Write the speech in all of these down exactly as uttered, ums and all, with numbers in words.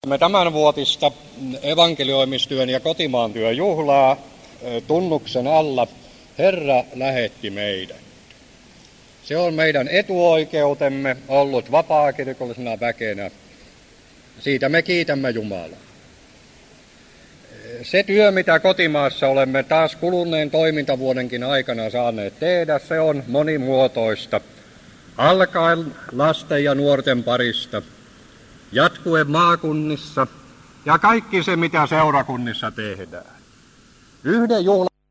Me tämänvuotista evankelioimistyön ja kotimaan työn juhlaa tunnuksen alla Herra lähetti meidät. Se on meidän etuoikeutemme ollut vapaakirkollisena väkenä. Siitä me kiitämme Jumalaa. Se työ, mitä kotimaassa olemme taas kuluneen toimintavuodenkin aikana saaneet tehdä, se on monimuotoista. Alkaen lasten ja nuorten parista, jatkuen maakunnissa ja kaikki se, mitä seurakunnissa tehdään. Yhden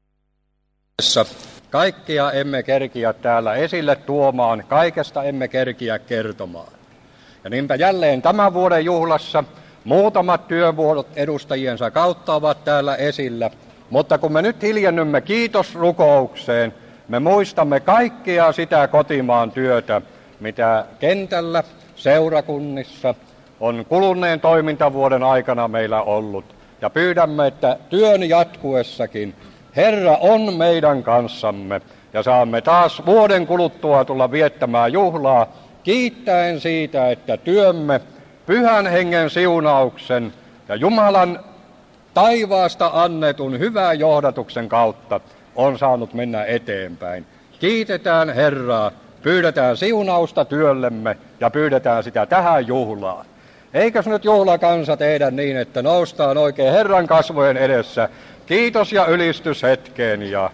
juhlassa kaikkia emme kerkiä täällä esille tuomaan, kaikesta emme kerkiä kertomaan. Ja niinpä jälleen tämän vuoden juhlassa muutamat työvuodot edustajiensa kautta ovat täällä esillä, mutta kun me nyt hiljennymme kiitosrukoukseen, me muistamme kaikkea sitä kotimaan työtä, mitä kentällä, seurakunnissa on kuluneen toimintavuoden aikana meillä ollut. Ja pyydämme, että työn jatkuessakin Herra on meidän kanssamme ja saamme taas vuoden kuluttua tulla viettämään juhlaa kiittäen siitä, että työmme Pyhän Hengen siunauksen ja Jumalan taivaasta annetun hyvän johdatuksen kautta on saanut mennä eteenpäin. Kiitetään Herraa, pyydetään siunausta työllemme ja pyydetään sitä tähän juhlaan. Eikös nyt juhlakansa tehdä niin, että noustaan oikein Herran kasvojen edessä kiitos ja ylistys hetkeen. Ja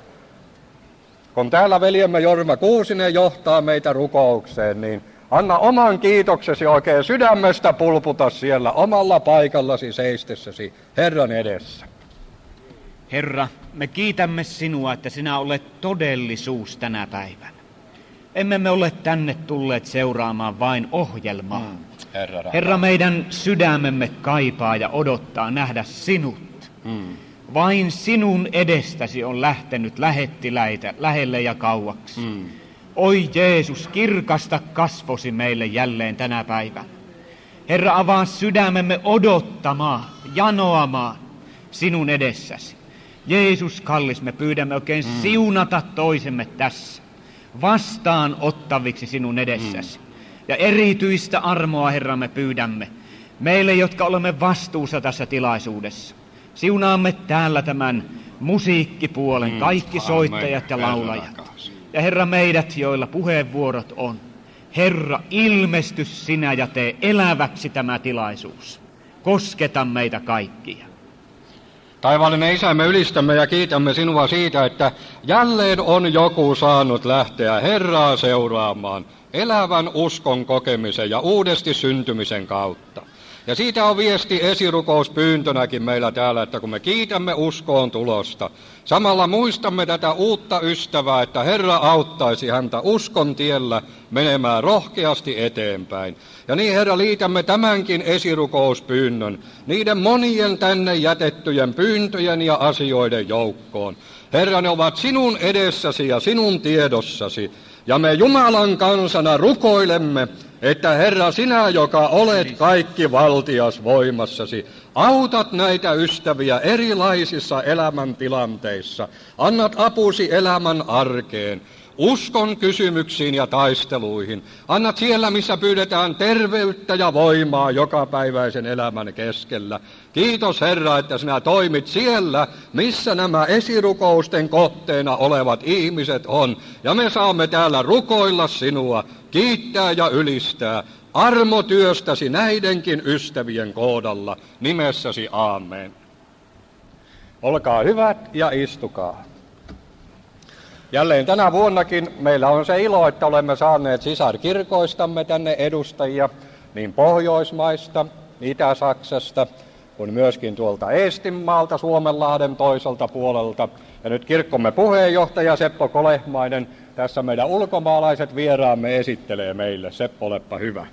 kun täällä veljemme Jorma Kuusinen johtaa meitä rukoukseen, niin anna oman kiitoksesi oikein sydämestä pulputa siellä omalla paikallasi seistessäsi Herran edessä. Herra, me kiitämme sinua, että sinä olet todellisuus tänä päivänä. Emme me ole tänne tulleet seuraamaan vain ohjelmaa. Mm. Herra, Herra, meidän sydämemme kaipaa ja odottaa nähdä sinut. Mm. Vain sinun edestäsi on lähtenyt lähettiläitä lähelle ja kauaksi. Mm. Oi Jeesus, kirkasta kasvosi meille jälleen tänä päivänä. Herra, avaa sydämemme odottamaan, janoamaan sinun edessäsi. Jeesus kallis, me pyydämme oikein mm. siunata toisemme tässä, vastaan ottaviksi sinun edessäsi. Mm. Ja erityistä armoa, Herra, me pyydämme meille, jotka olemme vastuussa tässä tilaisuudessa. Siunaamme täällä tämän musiikkipuolen, mm. kaikki soittajat ja laulajat. Ja Herra, meidät, joilla puheenvuorot on. Herra, ilmesty sinä ja tee eläväksi tämä tilaisuus. Kosketa meitä kaikkia. Taivaallinen Isä, me ylistämme ja kiitämme sinua siitä, että jälleen on joku saanut lähteä Herraa seuraamaan elävän uskon kokemisen ja uudesti syntymisen kautta. Ja siitä on viesti esirukouspyyntönäkin meillä täällä, että kun me kiitämme uskoon tulosta, samalla muistamme tätä uutta ystävää, että Herra auttaisi häntä uskon tiellä menemään rohkeasti eteenpäin. Ja niin, Herra, liitämme tämänkin esirukouspyynnön niiden monien tänne jätettyjen pyyntöjen ja asioiden joukkoon. Herra, ne ovat sinun edessäsi ja sinun tiedossasi. Ja me Jumalan kansana rukoilemme, että Herra, sinä, joka olet kaikki valtias voimassasi, autat näitä ystäviä erilaisissa elämäntilanteissa. Annat apusi elämän arkeen, uskon kysymyksiin ja taisteluihin. Annat siellä, missä pyydetään terveyttä ja voimaa jokapäiväisen elämän keskellä. Kiitos, Herra, että sinä toimit siellä, missä nämä esirukousten kohteena olevat ihmiset on. Ja me saamme täällä rukoilla sinua, kiittää ja ylistää armotyöstäsi näidenkin ystävien kohdalla. Nimessäsi aamen. Olkaa hyvät ja istukaa. Jälleen tänä vuonnakin meillä on se ilo, että olemme saaneet sisarkirkoistamme tänne edustajia niin Pohjoismaista, Itä-Saksasta, kuin myöskin tuolta Eestinmaalta, Suomenlahden toiselta puolelta. Ja nyt kirkkomme puheenjohtaja Seppo Kolehmainen, tässä meidän ulkomaalaiset vieraamme esittelee meille. Seppo, olepa hyvä.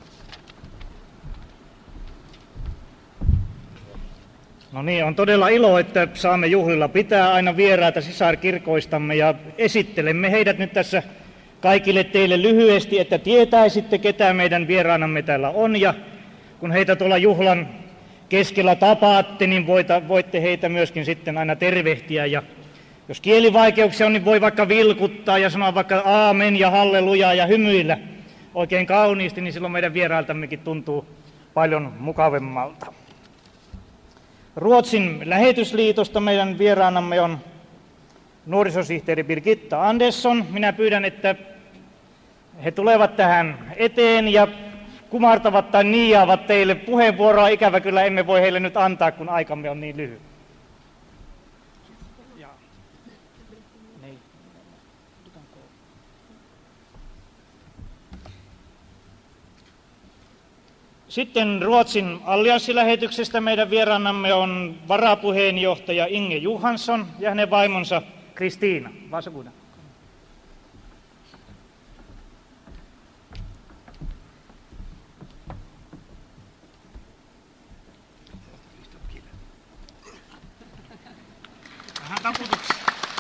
No niin, on todella ilo, että saamme juhlilla pitää aina vieraita sisarkirkoistamme ja esittelemme heidät nyt tässä kaikille teille lyhyesti, että tietäisitte, ketä meidän vieraanamme täällä on. Ja kun heitä tuolla juhlan keskellä tapaatte, niin voitte heitä myöskin sitten aina tervehtiä. Ja jos kielivaikeuksia on, niin voi vaikka vilkuttaa ja sanoa vaikka aamen ja halleluja ja hymyillä oikein kauniisti, niin silloin meidän vierailtammekin tuntuu paljon mukavemmalta. Ruotsin lähetysliitosta meidän vieraanamme on nuorisosihteeri Birgitta Andersson. Minä pyydän, että he tulevat tähän eteen ja kumartavat tai niiaavat teille puheenvuoroa. Ikävä kyllä emme voi heille nyt antaa, kun aikamme on niin lyhyt. Sitten Ruotsin allianssilähetyksestä meidän vieraanamme on varapuheenjohtaja Inge Johansson ja hänen vaimonsa Kristiina. Varsågoda. Vähän taputuksia.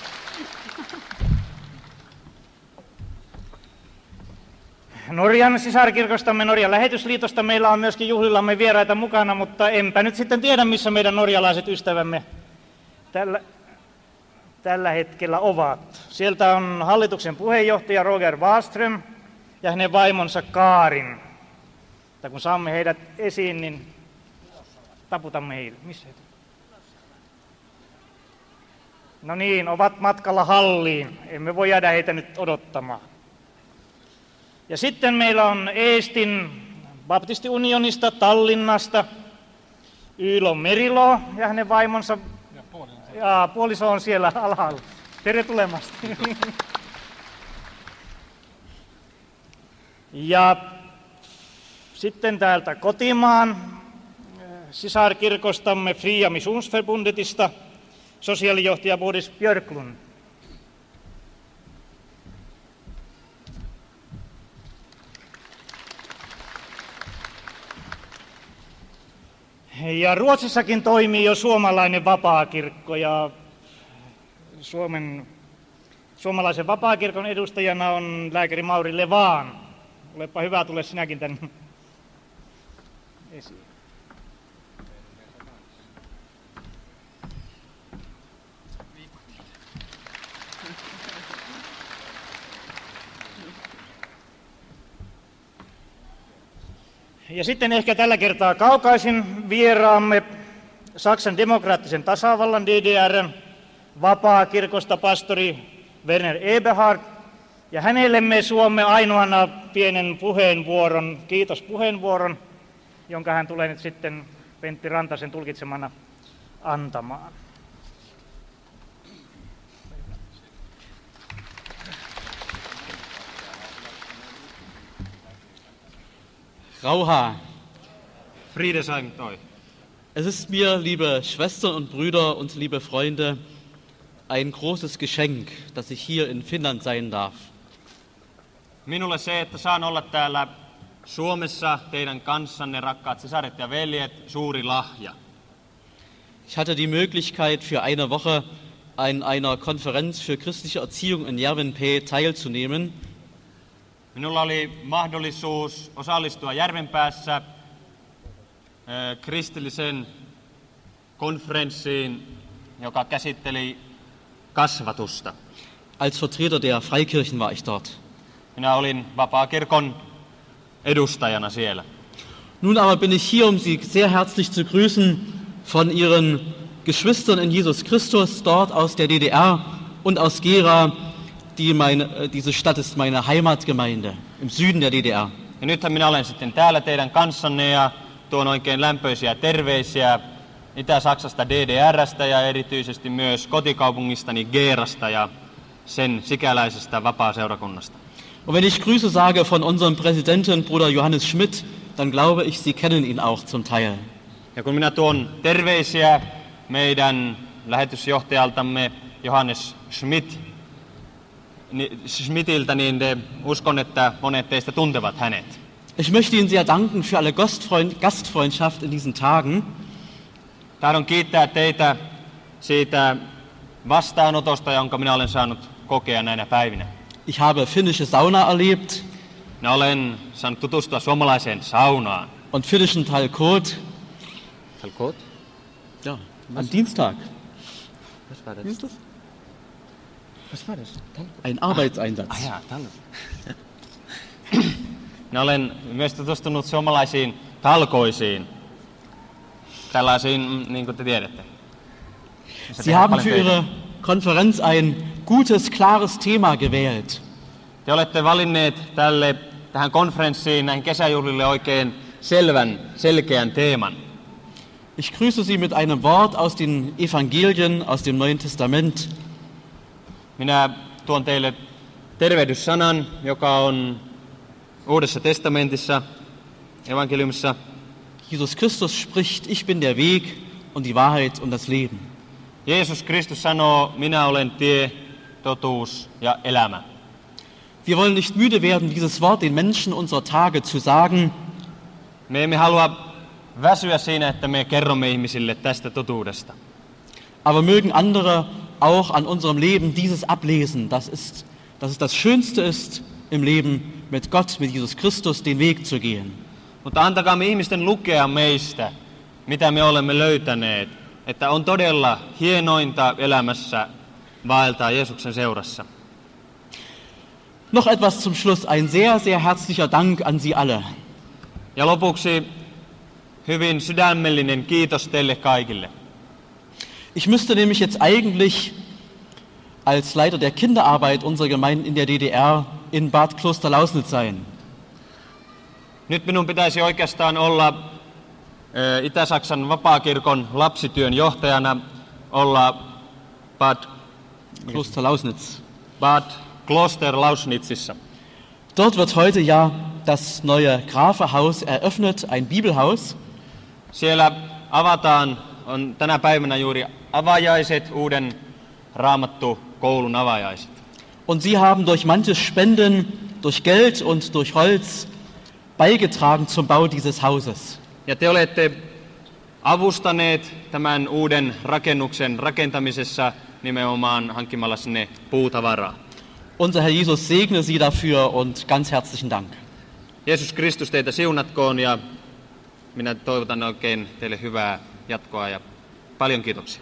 Norjan sisarkirkostamme, Norjan lähetysliitosta meillä on myöskin juhlillamme vieraita mukana, mutta enpä nyt sitten tiedä, missä meidän norjalaiset ystävämme tällä, tällä hetkellä ovat. Sieltä on hallituksen puheenjohtaja Roger Wahlström ja hänen vaimonsa Kaarin. Mutta kun saamme heidät esiin, niin taputamme heille. Missä heitä? No niin, ovat matkalla halliin. Emme voi jäädä heitä nyt odottamaan. Ja sitten meillä on Eestin baptistiunionista Tallinnasta Ylö Merilo ja hänen vaimonsa. Ja puoliso, ja puoliso on siellä alhaalla. Tere tulemasta. Ja sitten täältä kotimaan sisarkirkostamme Fria Missionsförbundetista sosiaalijohtaja Boris Björklund. Ja Ruotsissakin toimii jo suomalainen vapaakirkko ja Suomen, suomalaisen vapaakirkon edustajana on lääkäri Mauri Levaan. Olepa hyvä, tule sinäkin tänne esiin. Ja sitten ehkä tällä kertaa kaukaisin vieraamme Saksan demokraattisen tasavallan D D R:n vapaakirkosta pastori Werner Eberhard. Ja hänelle me suomme ainoana pienen puheenvuoron, kiitos puheenvuoron, jonka hän tulee nyt sitten Pentti Rantasen tulkitsemana antamaan. Rauha. Friede sei mit euch. Es ist mir, liebe Schwestern und Brüder und liebe Freunde, ein großes Geschenk, dass ich hier in Finnland sein darf. Minulle se, että saan olla täällä Suomessa teidän kanssanne, rakkaat sisaret ja veljet, suuri lahja. Ich hatte die Möglichkeit, für eine Woche an einer Konferenz für christliche Erziehung in Järvenpää teilzunehmen. Minulla oli mahdollisuus osallistua Järvenpäässä kristillisen konferenssiin, joka käsitteli kasvatusta. Als Vertreter der Freikirchen war ich dort. Minä olin vapaakirkon edustajana siellä. Nun aber bin ich hier, um Sie sehr herzlich zu grüßen von Ihren Geschwistern in Jesus Christus, dort aus der D D R und aus Gera. Die meine, diese Stadt ist meine Heimatgemeinde im Süden der D D R. Ja nythän minä olen sitten täällä teidän kanssanne ja tuon oikein lämpöisiä terveisiä Itä-Saksasta D D R:stä ja erityisesti myös kotikaupungistani Gerasta ja sen sikäläisestä vapaaseurakunnasta. Und wenn ich Grüße sage von unserem Präsidenten Bruder Johannes Schmidt, dann glaube ich, Sie kennen ihn auch zum Teil. Ja kun minä tuon terveisiä meidän lähetysjohtajaltamme Johannes Schmidt, Schmidtiltä, niin te uskon, että monet teistä tuntevat hänet. Ich möchte Ihnen sehr danken für alle Gastfreundschaft in diesen Tagen. Tahdon kiittää teitä siitä vastaanotosta, jonka minä olen saanut kokea näinä päivinä. Ich habe finnische Sauna erlebt. Minä olen saanut tutustua suomalaiseen saunaan. Und finnischen Talkot. Talkot? Ja, am Dienstag. Was war das? Ist das? Was war das? Ein Arbeitseinsatz. Ah, ah ja, Minä olen myös tutustunut suomalaisiin talkoisiin, tällaisiin, niin kuin te tiedätte. Sie haben für Ihre Konferenz ein gutes, klares Thema gewählt. Te olette valinneet tälle, tähän konferenssiin, näihin kesäjuhlille oikein selvän, selkeän teeman. Ich grüße Sie mit einem Wort aus den Evangelien, aus dem Neuen Testament. Minä tuon teille tervehdyssanan, joka on Uudessa testamentissa, evankeliumissa. Jesus Christus spricht, ich bin der Weg und die Wahrheit und das Leben. Jeesus Kristus sanoo, minä olen tie, totuus ja elämä. Wir wollen nicht müde werden, dieses Wort den Menschen unserer Tage zu sagen. Me emme halua väsyä siinä, että me kerromme ihmisille tästä totuudesta. Aber mögen andere auch an unserem Leben dieses ablesen, dass es, dass es das Schönste ist im Leben, mit Gott, mit Jesus Christus den Weg zu gehen. Mutta antakaamme ihmisten lukea meistä, mitä me olemme löytäneet, että on todella hienointa elämässä vaeltaa Jeesuksen seurassa. Noch etwas zum Schluss, ein sehr, sehr herzlicher Dank an Sie alle. Ja lopuksi hyvin sydämellinen kiitos teille kaikille. Ich müsste nämlich jetzt eigentlich als Leiter der Kinderarbeit unserer Gemeinden in der D D R in Bad Klosterlausnitz sein. Nyt minun pitäisi oikeastaan olla ä, Itä-Saksan vapaakirkon lapsityön johtajana, olla Bad Klosterlausnitz. Bad Klosterlausnitzissa. Dort wird heute ja das neue Grafehaus eröffnet, ein Bibelhaus. Siellä avataan, on tänä päivänä juuri avajaiset, uuden Raamattu-koulun avajaiset. Und Sie haben durch manches Spenden, durch Geld und durch Holz beigetragen zum Bau dieses Hauses. Ja te olette avustaneet tämän uuden rakennuksen rakentamisessa nimenomaan hankkimalla sinne puutavaraa. Unser Herr Jesus segne Sie dafür und ganz herzlichen Dank. Jeesus Kristus teitä siunatkoon ja minä toivotan oikein teille hyvää jatkoa ja paljon kiitoksia.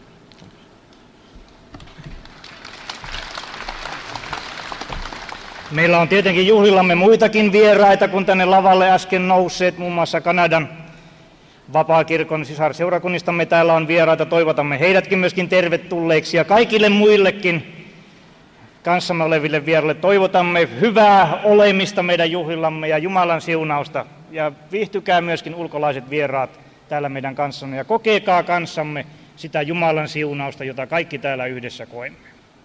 Meillä on tietenkin juhlillamme muitakin vieraita, kun tänne lavalle äsken nousseet, muun muassa Kanadan vapaakirkon sisarseurakunnistamme täällä on vieraita. Toivotamme heidätkin myöskin tervetulleeksi ja kaikille muillekin kanssamme oleville vieraille toivotamme hyvää olemista meidän juhlillamme ja Jumalan siunausta. Ja viihtykää myöskin ulkolaiset vieraat täällä meidän kanssamme ja kokekaa kanssamme sitä Jumalan siunausta, jota kaikki täällä yhdessä koemme.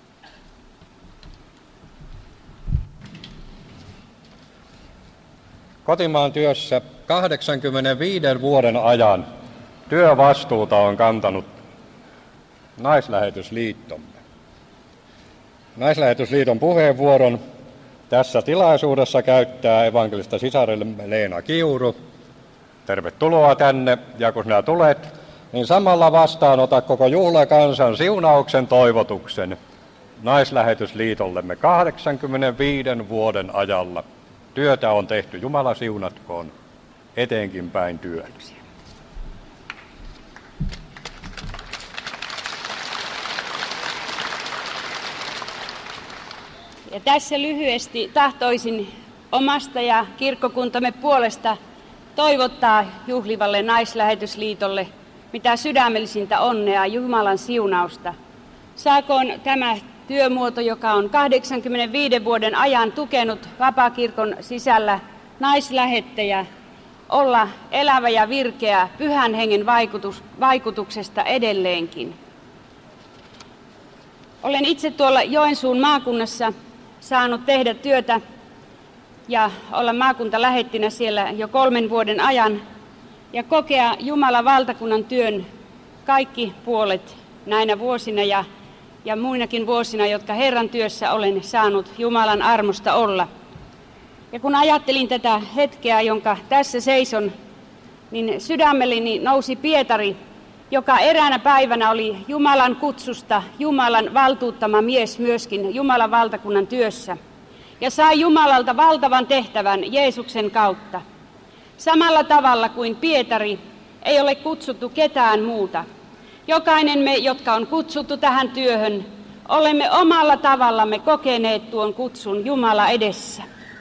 Kotimaan työssä kahdeksankymmentäviisi vuoden ajan työvastuuta on kantanut Naislähetysliittomme. Naislähetysliiton puheenvuoron tässä tilaisuudessa käyttää evankelista sisaremme Leena Kiuru. Tervetuloa tänne, ja kun sinä tulet, niin samalla vastaanota koko juhlakansan siunauksen toivotuksen Naislähetysliitollemme kahdeksankymmentäviisi vuoden ajalla. Työtä on tehty, Jumala siunatkoon, eteenkin päin työtä. Ja tässä lyhyesti tahtoisin omasta ja kirkkokuntamme puolesta toivottaa juhlivalle Naislähetysliitolle mitä sydämellisintä onnea, Jumalan siunausta. Saakoon tämä työmuoto, joka on kahdeksankymmentäviisi vuoden ajan tukenut vapaakirkon sisällä naislähettejä, olla elävä ja virkeä pyhän hengen vaikutus, vaikutuksesta edelleenkin. Olen itse tuolla Joensuun maakunnassa saanut tehdä työtä ja olla maakuntalähettinä siellä jo kolmen vuoden ajan ja kokea Jumalan valtakunnan työn kaikki puolet näinä vuosina ja, ja muinakin vuosina, jotka Herran työssä olen saanut Jumalan armosta olla. Ja kun ajattelin tätä hetkeä, jonka tässä seison, niin sydämelleni nousi Pietari, joka eräänä päivänä oli Jumalan kutsusta, Jumalan valtuuttama mies myöskin Jumalan valtakunnan työssä. Ja sai Jumalalta valtavan tehtävän Jeesuksen kautta. Samalla tavalla kuin Pietari ei ole kutsuttu ketään muuta. Jokainen me, jotka on kutsuttu tähän työhön, olemme omalla tavallamme kokeneet tuon kutsun Jumala edessä.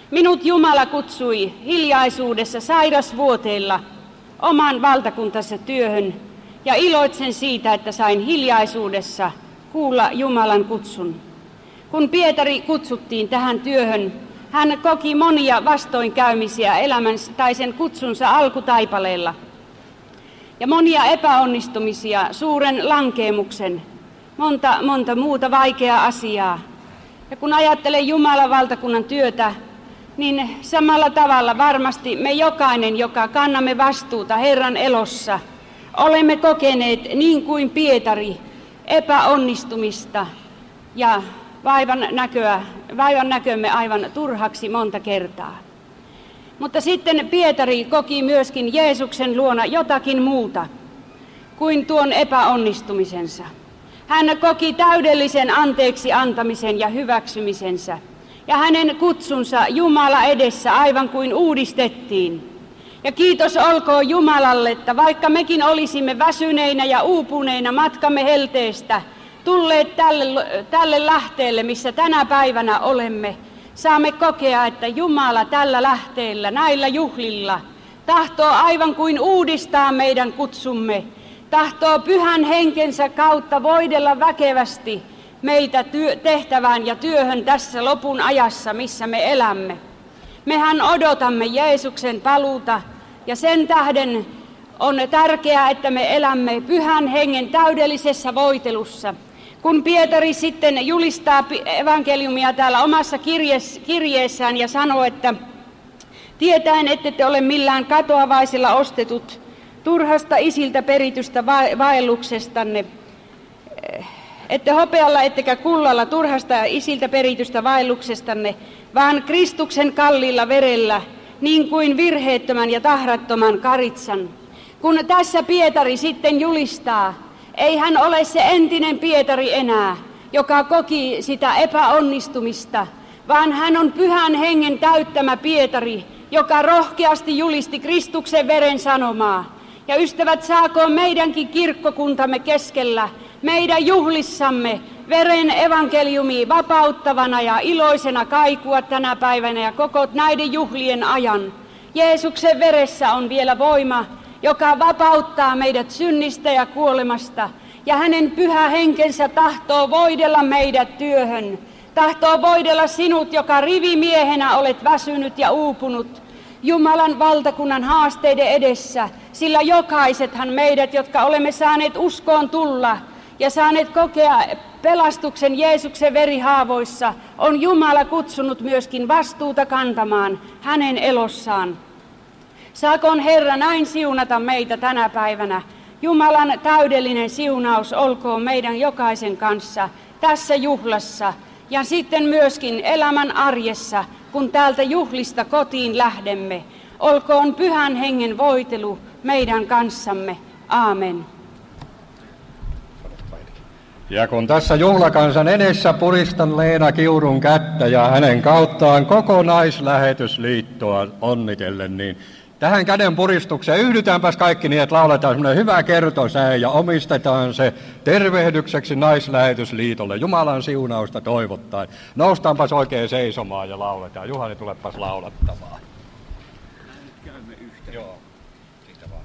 Minut Jumala kutsui hiljaisuudessa sairasvuoteilla oman valtakuntansa työhön ja iloitsen siitä, että sain hiljaisuudessa kuulla Jumalan kutsun. Kun Pietari kutsuttiin tähän työhön, hän koki monia vastoinkäymisiä elämänsä tai sen kutsunsa alkutaipaleella ja monia epäonnistumisia, suuren lankeemuksen, monta, monta muuta vaikeaa asiaa. Ja kun ajattelen Jumalan valtakunnan työtä, niin samalla tavalla varmasti me jokainen, joka kannamme vastuuta Herran elossa, olemme kokeneet niin kuin Pietari epäonnistumista ja vaivan, näköä, vaivan näkömme aivan turhaksi monta kertaa. Mutta sitten Pietari koki myöskin Jeesuksen luona jotakin muuta kuin tuon epäonnistumisensa. Hän koki täydellisen anteeksi antamisen ja hyväksymisensä. Ja hänen kutsunsa Jumala edessä aivan kuin uudistettiin. Ja kiitos olkoon Jumalalle, että vaikka mekin olisimme väsyneinä ja uupuneina matkamme helteestä, tulleet tälle, tälle lähteelle, missä tänä päivänä olemme, saamme kokea, että Jumala tällä lähteellä, näillä juhlilla, tahtoo aivan kuin uudistaa meidän kutsumme, tahtoo pyhän henkensä kautta voidella väkevästi meitä työ, tehtävään ja työhön tässä lopun ajassa, missä me elämme. Mehän odotamme Jeesuksen paluuta ja sen tähden on tärkeää, että me elämme pyhän hengen täydellisessä voitelussa. Kun Pietari sitten julistaa evankeliumia täällä omassa kirjeessään ja sanoo, että tietäen, ette te ole millään katoavaisilla ostetut turhasta isiltä peritystä vaelluksestanne, ette hopealla ettekä kullalla turhasta ja isiltä peritystä vaelluksestanne, vaan Kristuksen kalliilla verellä, niin kuin virheettömän ja tahrattoman karitsan. Kun tässä Pietari sitten julistaa, ei hän ole se entinen Pietari enää, joka koki sitä epäonnistumista, vaan hän on pyhän hengen täyttämä Pietari, joka rohkeasti julisti Kristuksen veren sanomaa. Ja ystävät, saakoon meidänkin kirkkokuntamme keskellä, meidän juhlissamme veren evankeliumi vapauttavana ja iloisena kaikua tänä päivänä ja koko näiden juhlien ajan. Jeesuksen veressä on vielä voima, joka vapauttaa meidät synnistä ja kuolemasta, ja hänen pyhä henkensä tahtoo voidella meidät työhön. Tahtoo voidella sinut, joka rivimiehenä olet väsynyt ja uupunut Jumalan valtakunnan haasteiden edessä, sillä jokaisethan meidät, jotka olemme saaneet uskoon tulla ja saaneet kokea pelastuksen Jeesuksen verihaavoissa, on Jumala kutsunut myöskin vastuuta kantamaan hänen elossaan. Saakoon Herra näin siunata meitä tänä päivänä. Jumalan täydellinen siunaus olkoon meidän jokaisen kanssa tässä juhlassa ja sitten myöskin elämän arjessa, kun täältä juhlista kotiin lähdemme. Olkoon pyhän hengen voitelu meidän kanssamme. Aamen. Ja kun tässä juhlakansan edessä puristan Leena Kiurun kättä ja hänen kauttaan koko naislähetysliittoa onnitellen, niin tähän käden puristukseen yhdytäänpäs kaikki niin, että lauletaan semmoinen hyvä kertosää ja omistetaan se tervehdykseksi naislähetysliitolle. Jumalan siunausta toivottaen. Noustaanpas oikein seisomaan ja lauletaan. Juhani, tulepas laulattamaan. Nyt käymme yhtä. Joo, siitä vaan.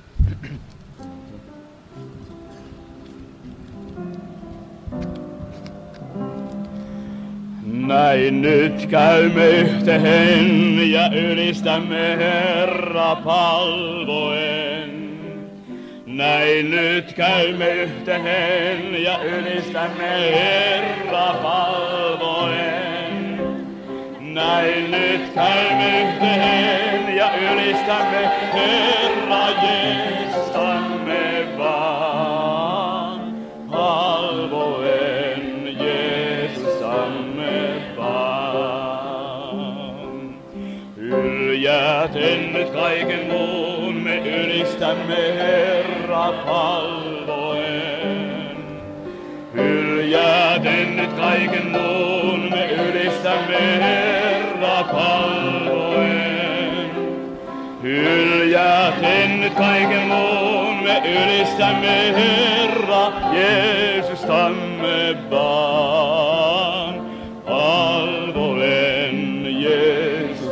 Näin nyt käymme yhteen ja ylistämme Herra palvoen. Näin nyt käymme yhteen ja ylistämme Herra palvoen. Näin nyt käymme yhteen ja ylistämme Herra Jeesusamme vaan palvoen. Hyljäten nyt kaiken muun me ylistämme Herra palvoen. Hyljäten nyt kaiken muun me ylistämme Herra palvoen. Hyljäten nyt kaiken muun me ylistämme Herra Jeesustamme vaan palvoen. Jeesus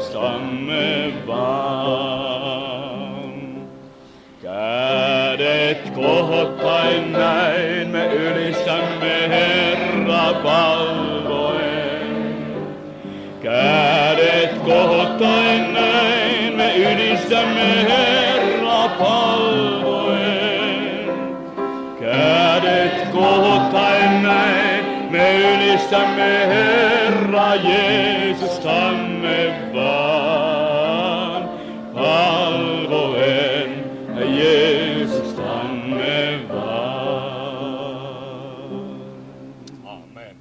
Kädet kohottaen näin me ylistämme Herra palvoen. Kädet kohottaen näin me ylistämme Herra palvoen. Kädet kohottaen näin me ylistämme Herra Jeesustamme vaan palvoen. Jeesustamme vaan. Amen.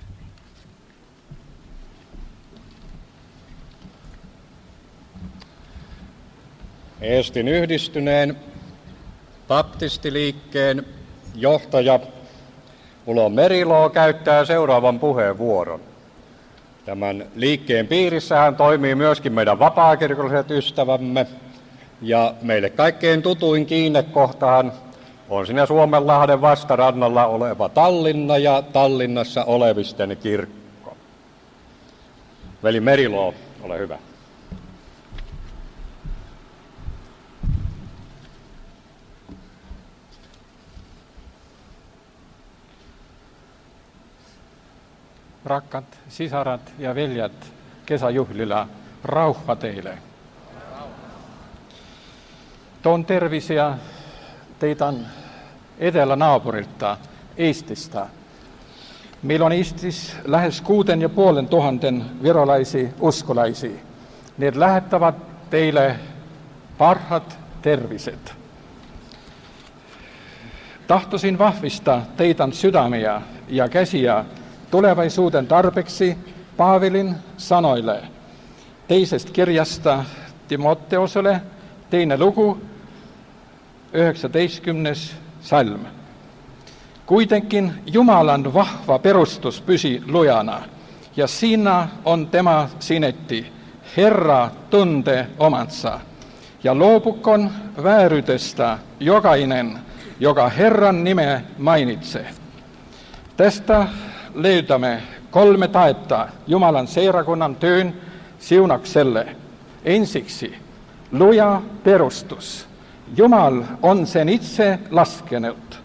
Eestin yhdistyneen baptistiliikkeen johtaja Ulo Meriloo käyttää seuraavan puheenvuoron. Tämän liikkeen piirissähän toimii myöskin meidän vapaakirkolliset ystävämme. Ja meille kaikkein tutuin kiinnekohtahan on siinä Suomenlahden vastarannalla oleva Tallinna ja Tallinnassa olevisten kirkko. Veli Meriloo, ole hyvä. Rakkaat sisarat ja veljet kesäjuhlilla, rauha teille. Toon terveisiä teidän etelänaapurilta, Eestistä. Meillä on Eestissä lähes kuuden ja puolen tuhanten virolaisia uskolaisia. Ne lähettävät teille parhaat terveiset. Tahtoisin vahvistaa teidän sydämiä ja käsiä tulevaisuuden tarpeeksi Paavilin sanoille teisestä kirjasta Timoteoselle, teinen luku, yhdeksästoistkymmenes salm. Kuitenkin Jumalan vahva perustus pysi lujana, ja siinä on tämä sinetti, Herra tunte omansa, ja luopukon vääryydestä jokainen, joka Herran nimeä mainitsee. Tästä löytämme kolme taetta Jumalan seurakunnan työn siunakselle. Ensiksi luja perustus. Jumal on sen itse laskenut.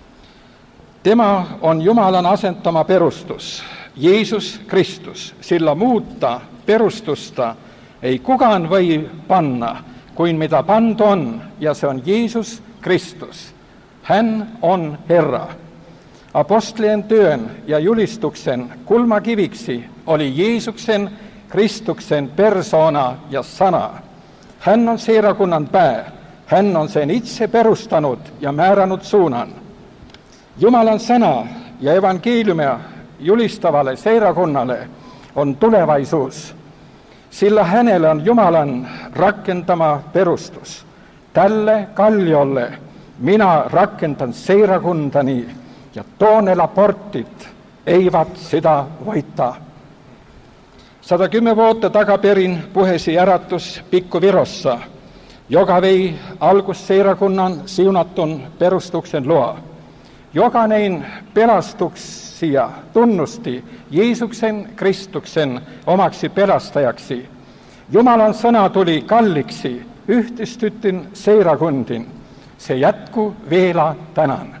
Tämä on Jumalan asentama perustus, Jeesus Kristus, sillä muutta perustusta ei kukaan voi panna kuin mitä pantu on, ja se on Jeesus Kristus. Hän on Herra. Apostolien työn ja julistuksen kulmakiviksi oli Jeesuksen Kristuksen persona ja sana. Hän on seurakunnan pää. Hän on sen itse perustanut ja määrännyt suunnan. Jumalan sana ja evankeliumia julistavalle seurakunnalle on tulevaisuus, sillä hänellä on Jumalan rakentama perustus. Tälle kalliolle minä rakentan seurakuntani, ja toonella portit eivät sitä voittaa. Satakymmentä vuotta takaperin puheesi ärätys Pikku-Virossa, joka vei alkusseurakunnan siunattun perustuksen luo. Jokainen pelastuksia tunnusti Jeesuksen Kristuksen omaksi pelastajaksi. Jumalan sana tuli kalliksi yhdistytyn seurakuntiin. Se jatkuu vielä tänään.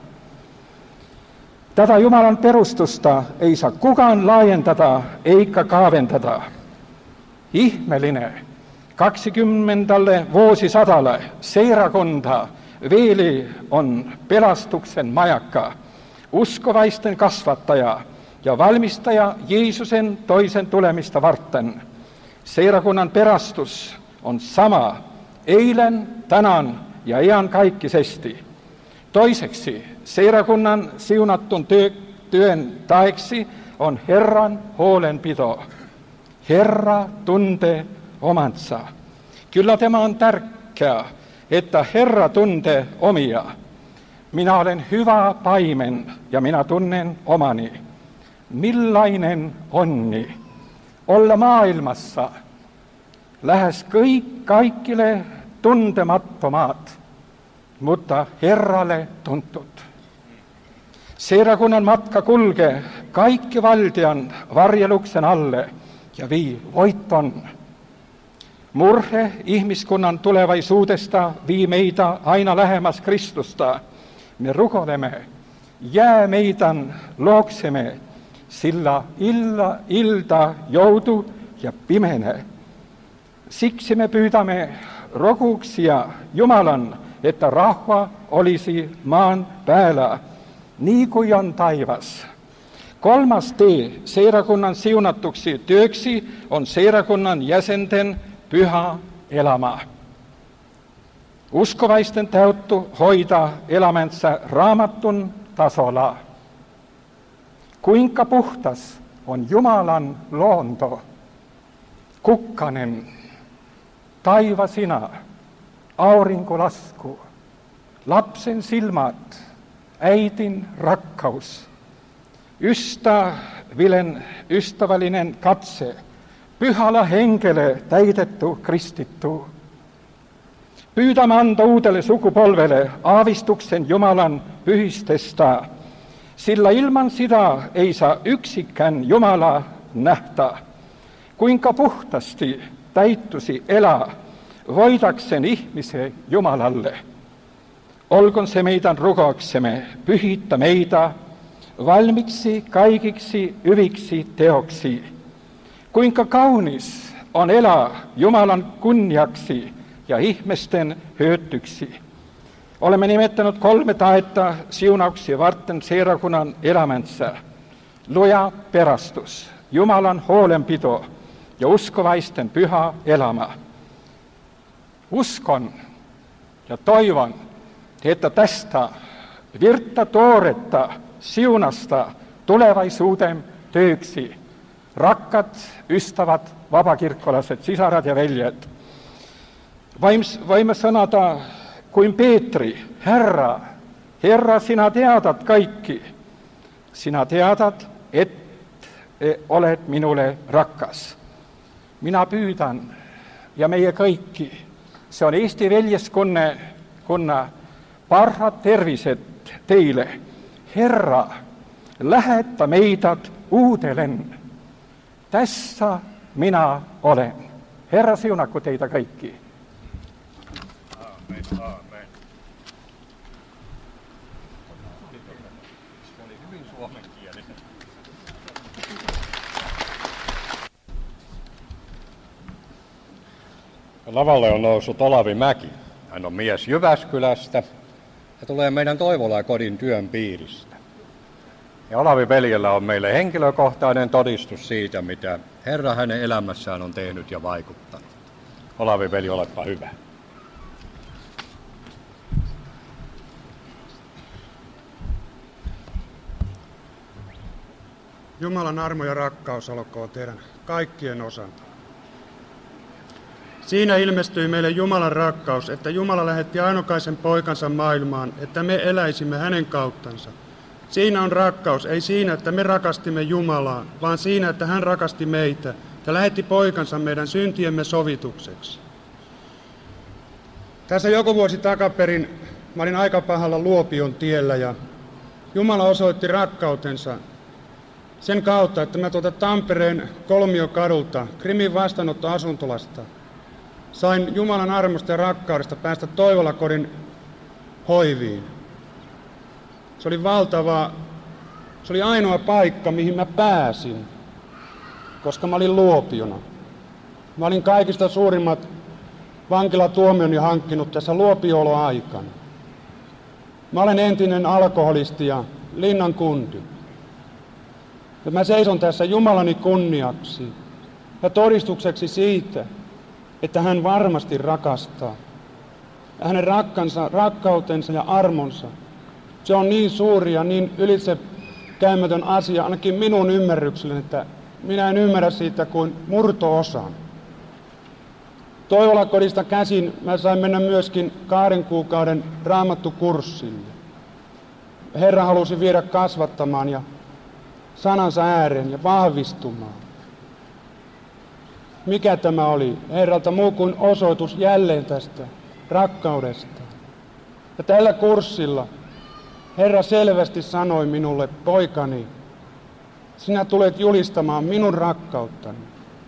Tätä Jumalan perustusta ei saa kukaan laajentaa eikä kaaventaa. Ihmeellinen kaksikymmentälle vuosisadalle seurakunta vielä on pelastuksen majakka, uskovaisten kasvattaja ja valmistaja Jeesuksen toisen tulemista varten. Seurakunnan pelastus on sama eilen, tänään ja iankaikkisesti. Toiseksi seurakunnan siunattun työ, työn taeksi on Herran huolenpito. Herra tuntee omansa. Kyllä tämä on tärkeää, että Herra tuntee omia. Minä olen hyvä paimen ja minä tunnen omani. Millainen onni olla maailmassa lähes kaikille tuntemattomat, mutta Herralle tuntut. Seurakunnan matka kulkee kaikki valtion varjeluksen alle ja vii voitton. Murhe ihmiskunnan tulevaisuudesta vii meitä aina lähemmäs Kristusta me rukoilemme, jää meidän luoksemme, sillä illa, ilta joutuu ja pimenee. Siksi me pyydämme rokuuksia Jumalan, että rauha olisi maan päällä, niin kuin on taivas. Kolmas tee seurakunnan siunattuksi työksi on seurakunnan jäsenten pyhä elämä. Uskovaisten täytyy hoitaa elämänsä Raamatun tasolla. Kuinka puhtas on Jumalan luonto, kukkanen, taivasina, aurinkolasku, lapsen silmät, äitin rakkaus, ystävillinen, ystävällinen katse, pyhällä henkellä täytetty kristitty. Pyydämme anta uudelle sukupolvelle aavistuksen Jumalan pyhistestä, sillä ilman sitä ei saa yksikään Jumalaa nähdä. Kuinka puhtaasti täyttyisi elää voidakseen ihmisen Jumalalle. Olkoon se meidän rukouksemme, pyhittää meitä valmiiksi kaikiksi hyviksi teoksi. Kuinka kaunis on elää Jumalan kunniaksi ja ihmisten hyötyksi. Olemme nimettäneet kolme taetta siunauksia varten seurakunnan elämänsä. Luja perastus, Jumalan huolenpito ja uskovaisten pyhä elämä. Uskon ja toivon, että tästä virta tuoretta siunasta tulevaisuuden työksi. Rakkaat ystävät, vapakirkkolaiset, sisarat ja veljet, voimme sanota kuin Petri, Herra, Herra, sinä tiedät kaikki. Sinä tiedät, että olet minulle rakkas. Minä pyydän, ja meidän kaikki, se on Eesti veljeskunnan parhaat terviset teille. Herra, lähetä meidät uudelleen. Tässä minä olen. Herra, siunakko teitä kaikki. Aamen, aamen. Se oli hyvin suomenkielinen. Lavalle on noussut Olavi Mäki. Hän on mies Jyväskylästä ja tulee meidän Toivola-kodin työn piiristä. Ja Olavi veljellä on meille henkilökohtainen todistus siitä, mitä Herra hänen elämässään on tehnyt ja vaikuttanut. Olavi veli, olepa hyvä. Jumalan armo ja rakkaus olkoon teidän kaikkien osan. Siinä ilmestyi meille Jumalan rakkaus, että Jumala lähetti ainokaisen poikansa maailmaan, että me eläisimme hänen kauttansa. Siinä on rakkaus, ei siinä, että me rakastimme Jumalaa, vaan siinä, että hän rakasti meitä ja lähetti poikansa meidän syntiemme sovitukseksi. Tässä joku vuosi takaperin mä olin aika pahalla Luopion tiellä ja Jumala osoitti rakkautensa sen kautta, että mä tuolta Tampereen Kolmiokadulta, Krimin vastaanottoasuntolasta, sain Jumalan armosta ja rakkaudesta päästä Toivola-kodin hoiviin. Se oli valtava, se oli ainoa paikka, mihin mä pääsin, koska mä olin Luopiona. Mä olin kaikista suurimmat vankilatuomioni hankkinut tässä Luopio-aikana. Mä olen entinen alkoholisti ja linnan kunti. Ja mä seison tässä Jumalani kunniaksi ja todistukseksi siitä, että hän varmasti rakastaa. Ja hänen rakkansa, rakkautensa ja armonsa, se on niin suuri ja niin ylitse käymätön asia, ainakin minun ymmärrykselleni, että minä en ymmärrä siitä kuin murto-osan. Toivola-kodista käsin mä sain mennä myöskin kahden kuukauden raamattukurssille. Herra halusi viedä kasvattamaan ja sanansa ääreen ja vahvistumaan. Mikä tämä oli? Herralta muu kuin osoitus jälleen tästä rakkaudesta. Ja tällä kurssilla Herra selvästi sanoi minulle, poikani, sinä tulet julistamaan minun rakkauttani.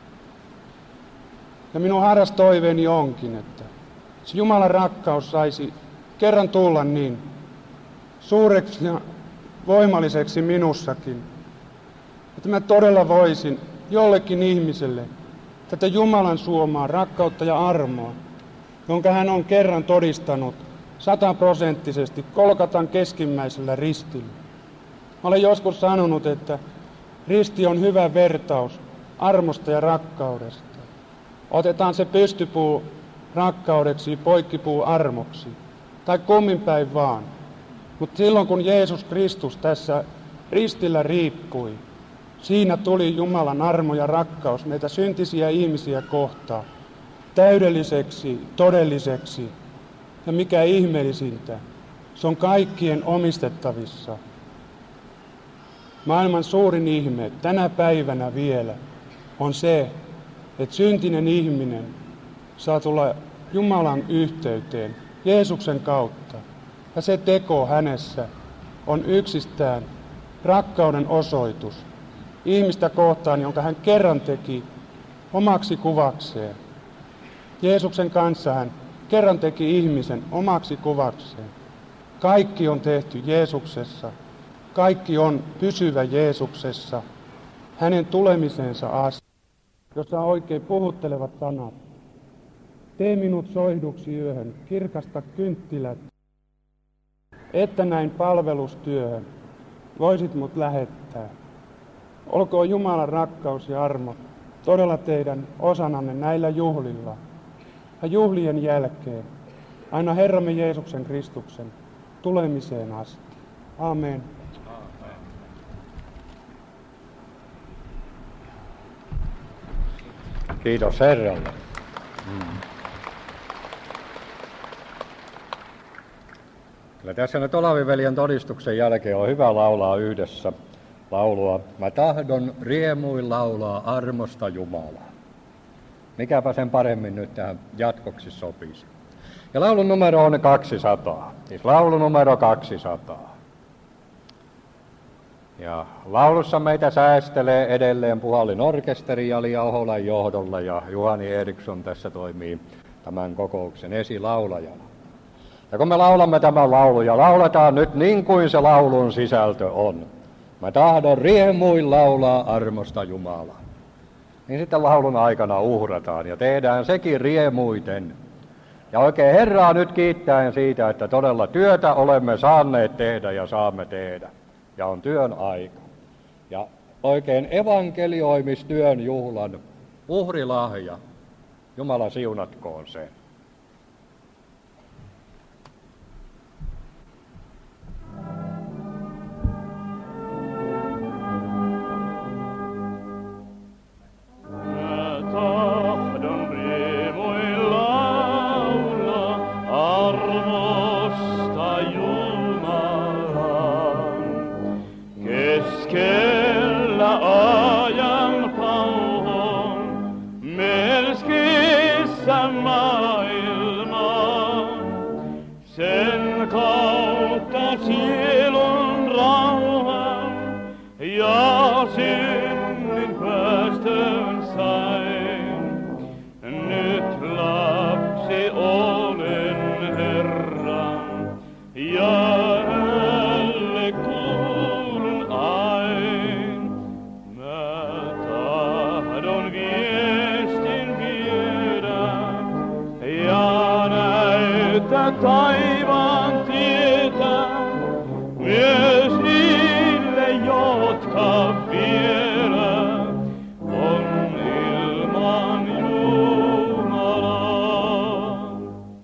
Ja minun harras toiveeni onkin, että se Jumalan rakkaus saisi kerran tulla niin, suureksi ja voimalliseksi minussakin, että mä todella voisin jollekin ihmiselle tätä Jumalan suomaa rakkautta ja armoa, jonka hän on kerran todistanut sataprosenttisesti Golgatan keskimmäisellä ristillä. Mä olen joskus sanonut, että risti on hyvä vertaus armosta ja rakkaudesta. Otetaan se pystypuu rakkaudeksi, poikkipuu armoksi, tai kumminpäin vaan. Mutta silloin kun Jeesus Kristus tässä ristillä riippui, siinä tuli Jumalan armo ja rakkaus meitä syntisiä ihmisiä kohtaan, täydelliseksi, todelliseksi, ja mikä ihmeellisintä, se on kaikkien omistettavissa. Maailman suurin ihme tänä päivänä vielä on se, että syntinen ihminen saa tulla Jumalan yhteyteen Jeesuksen kautta. Ja se teko hänessä on yksistään rakkauden osoitus ihmistä kohtaan, jonka hän kerran teki omaksi kuvakseen. Jeesuksen kanssa hän kerran teki ihmisen omaksi kuvakseen. Kaikki on tehty Jeesuksessa. Kaikki on pysyvä Jeesuksessa. Hänen tulemisensa asti, jossa on oikein puhuttelevat sanat. Tee minut soihduksi yöhön, kirkasta kynttilät, että näin palvelustyöhön voisit mut lähettää. Olkoon Jumalan rakkaus ja armo todella teidän osananne näillä juhlilla ja juhlien jälkeen, aina Herramme Jeesuksen Kristuksen tulemiseen asti. Amen. Kiitos Herralle. Mm. Kyllä tässä nyt Olavi-veljen todistuksen jälkeen on hyvä laulaa yhdessä laulua. Mä tahdon riemuin laulaa armosta Jumalaa. Mikäpä sen paremmin nyt tähän jatkoksi sopisi. Ja laulun numero on kaksisataa. Siis laulun numero kaksisataa. Ja laulussa meitä säästelee edelleen Puhallin orkesteri Jali Aholan johdolla ja Juhani Eriksson tässä toimii tämän kokouksen esilaulajana. Ja kun me laulamme tämän laulun ja lauletaan nyt niin kuin se laulun sisältö on, mä tahdon riemuin laulaa armosta Jumalaa, niin sitten laulun aikana uhrataan ja tehdään sekin riemuiten. Ja oikein Herraa nyt kiittäen siitä, että todella työtä olemme saaneet tehdä ja saamme tehdä. Ja on työn aika. Ja oikein evankelioimistyön juhlan uhrilahja. Jumala siunatkoon sen. Taivaan tietä myös niille, jotka vielä on ilman Jumalaa.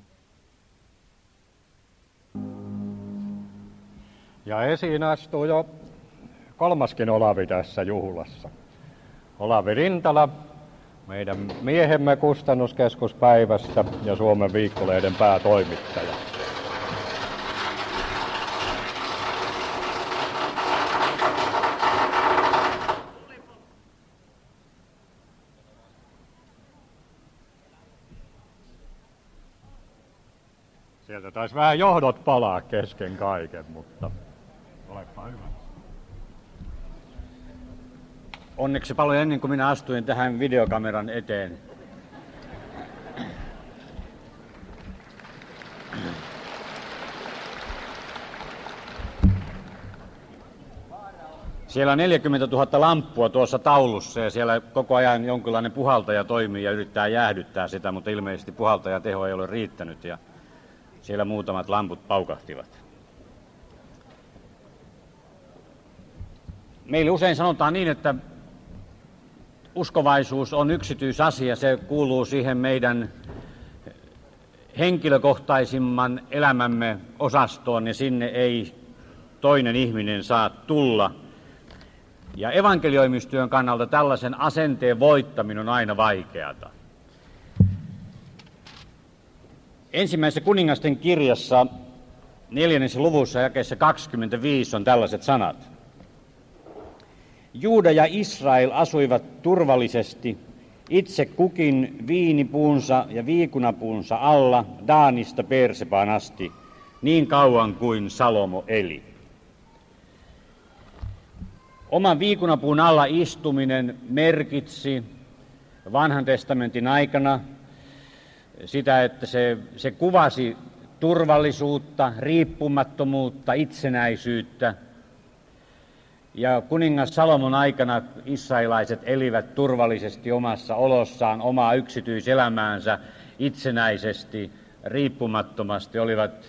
Ja esiin astuu jo kolmaskin Olavi tässä juhlassa. Olavi Rintala, meidän miehemme kustannuskeskuspäivästä ja Suomen Viikkolehden päätoimittaja. Sieltä taisi vähän johdot palaa kesken kaiken, mutta olepa hyvä. Onneksi paljon ennen kuin minä astuin tähän videokameran eteen. Siellä on neljäkymmentätuhatta lamppua tuossa taulussa ja siellä koko ajan jonkinlainen puhaltaja toimii ja yrittää jäähdyttää sitä, mutta ilmeisesti puhaltajateho ei ole riittänyt ja siellä muutamat lamput paukahtivat. Meille usein sanotaan niin, että uskovaisuus on yksityisasia, se kuuluu siihen meidän henkilökohtaisimman elämämme osastoon ja sinne ei toinen ihminen saa tulla. Ja evankelioimistyön kannalta tällaisen asenteen voittaminen on aina vaikeata. Ensimmäisessä kuningasten kirjassa neljännessä luvussa jakeessa kaksikymmentäviisi on tällaiset sanat. Juuda ja Israel asuivat turvallisesti itse kukin viinipuunsa ja viikunapuunsa alla Daanista Beersebaan asti niin kauan kuin Salomo eli. Oman viikunapuun alla istuminen merkitsi vanhan testamentin aikana sitä, että se, se kuvasi turvallisuutta, riippumattomuutta, itsenäisyyttä. Ja kuningas Salomon aikana israelaiset elivät turvallisesti omassa olossaan, omaa yksityiselämäänsä itsenäisesti, riippumattomasti, olivat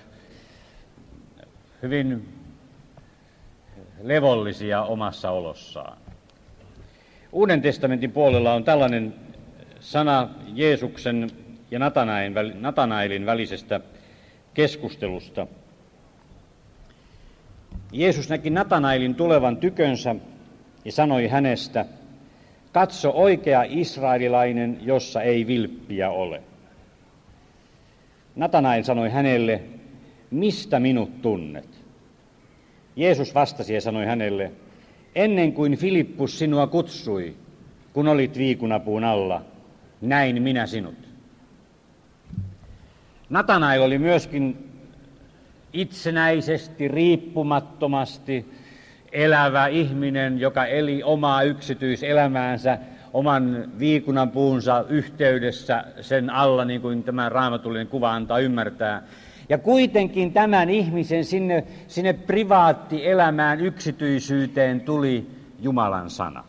hyvin levollisia omassa olossaan. Uuden testamentin puolella on tällainen sana Jeesuksen ja Natanaelin välisestä keskustelusta. Jeesus näki Natanaelin tulevan tykönsä ja sanoi hänestä, katso oikea israelilainen, jossa ei vilppiä ole. Natanael sanoi hänelle, mistä minut tunnet? Jeesus vastasi ja sanoi hänelle, ennen kuin Filippus sinua kutsui, kun olit viikunapuun alla, näin minä sinut. Natanael oli myöskin itsenäisesti, riippumattomasti elävä ihminen, joka eli omaa yksityiselämäänsä oman viikunapuunsa yhteydessä sen alla, niin kuin tämä raamatullinen kuva antaa ymmärtää. Ja kuitenkin tämän ihmisen sinne, sinne privaattielämään, yksityisyyteen tuli Jumalan sana.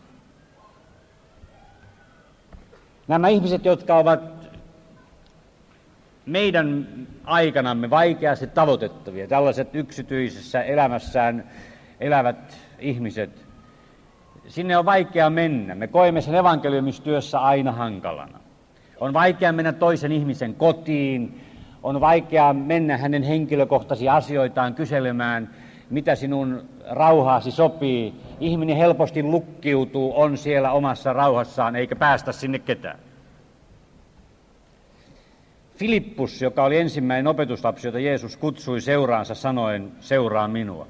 Nämä ihmiset, jotka ovat meidän aikanamme vaikeasti tavoitettavia, tällaiset yksityisessä elämässään elävät ihmiset, sinne on vaikea mennä. Me koemme sen evankeliumistyössä aina hankalana. On vaikea mennä toisen ihmisen kotiin, on vaikea mennä hänen henkilökohtaisia asioitaan kyselemään, mitä sinun rauhaasi sopii. Ihminen helposti lukkiutuu, on siellä omassa rauhassaan, eikä päästä sinne ketään. Filippus, joka oli ensimmäinen opetuslapsi, jota Jeesus kutsui seuraansa sanoen, seuraa minua.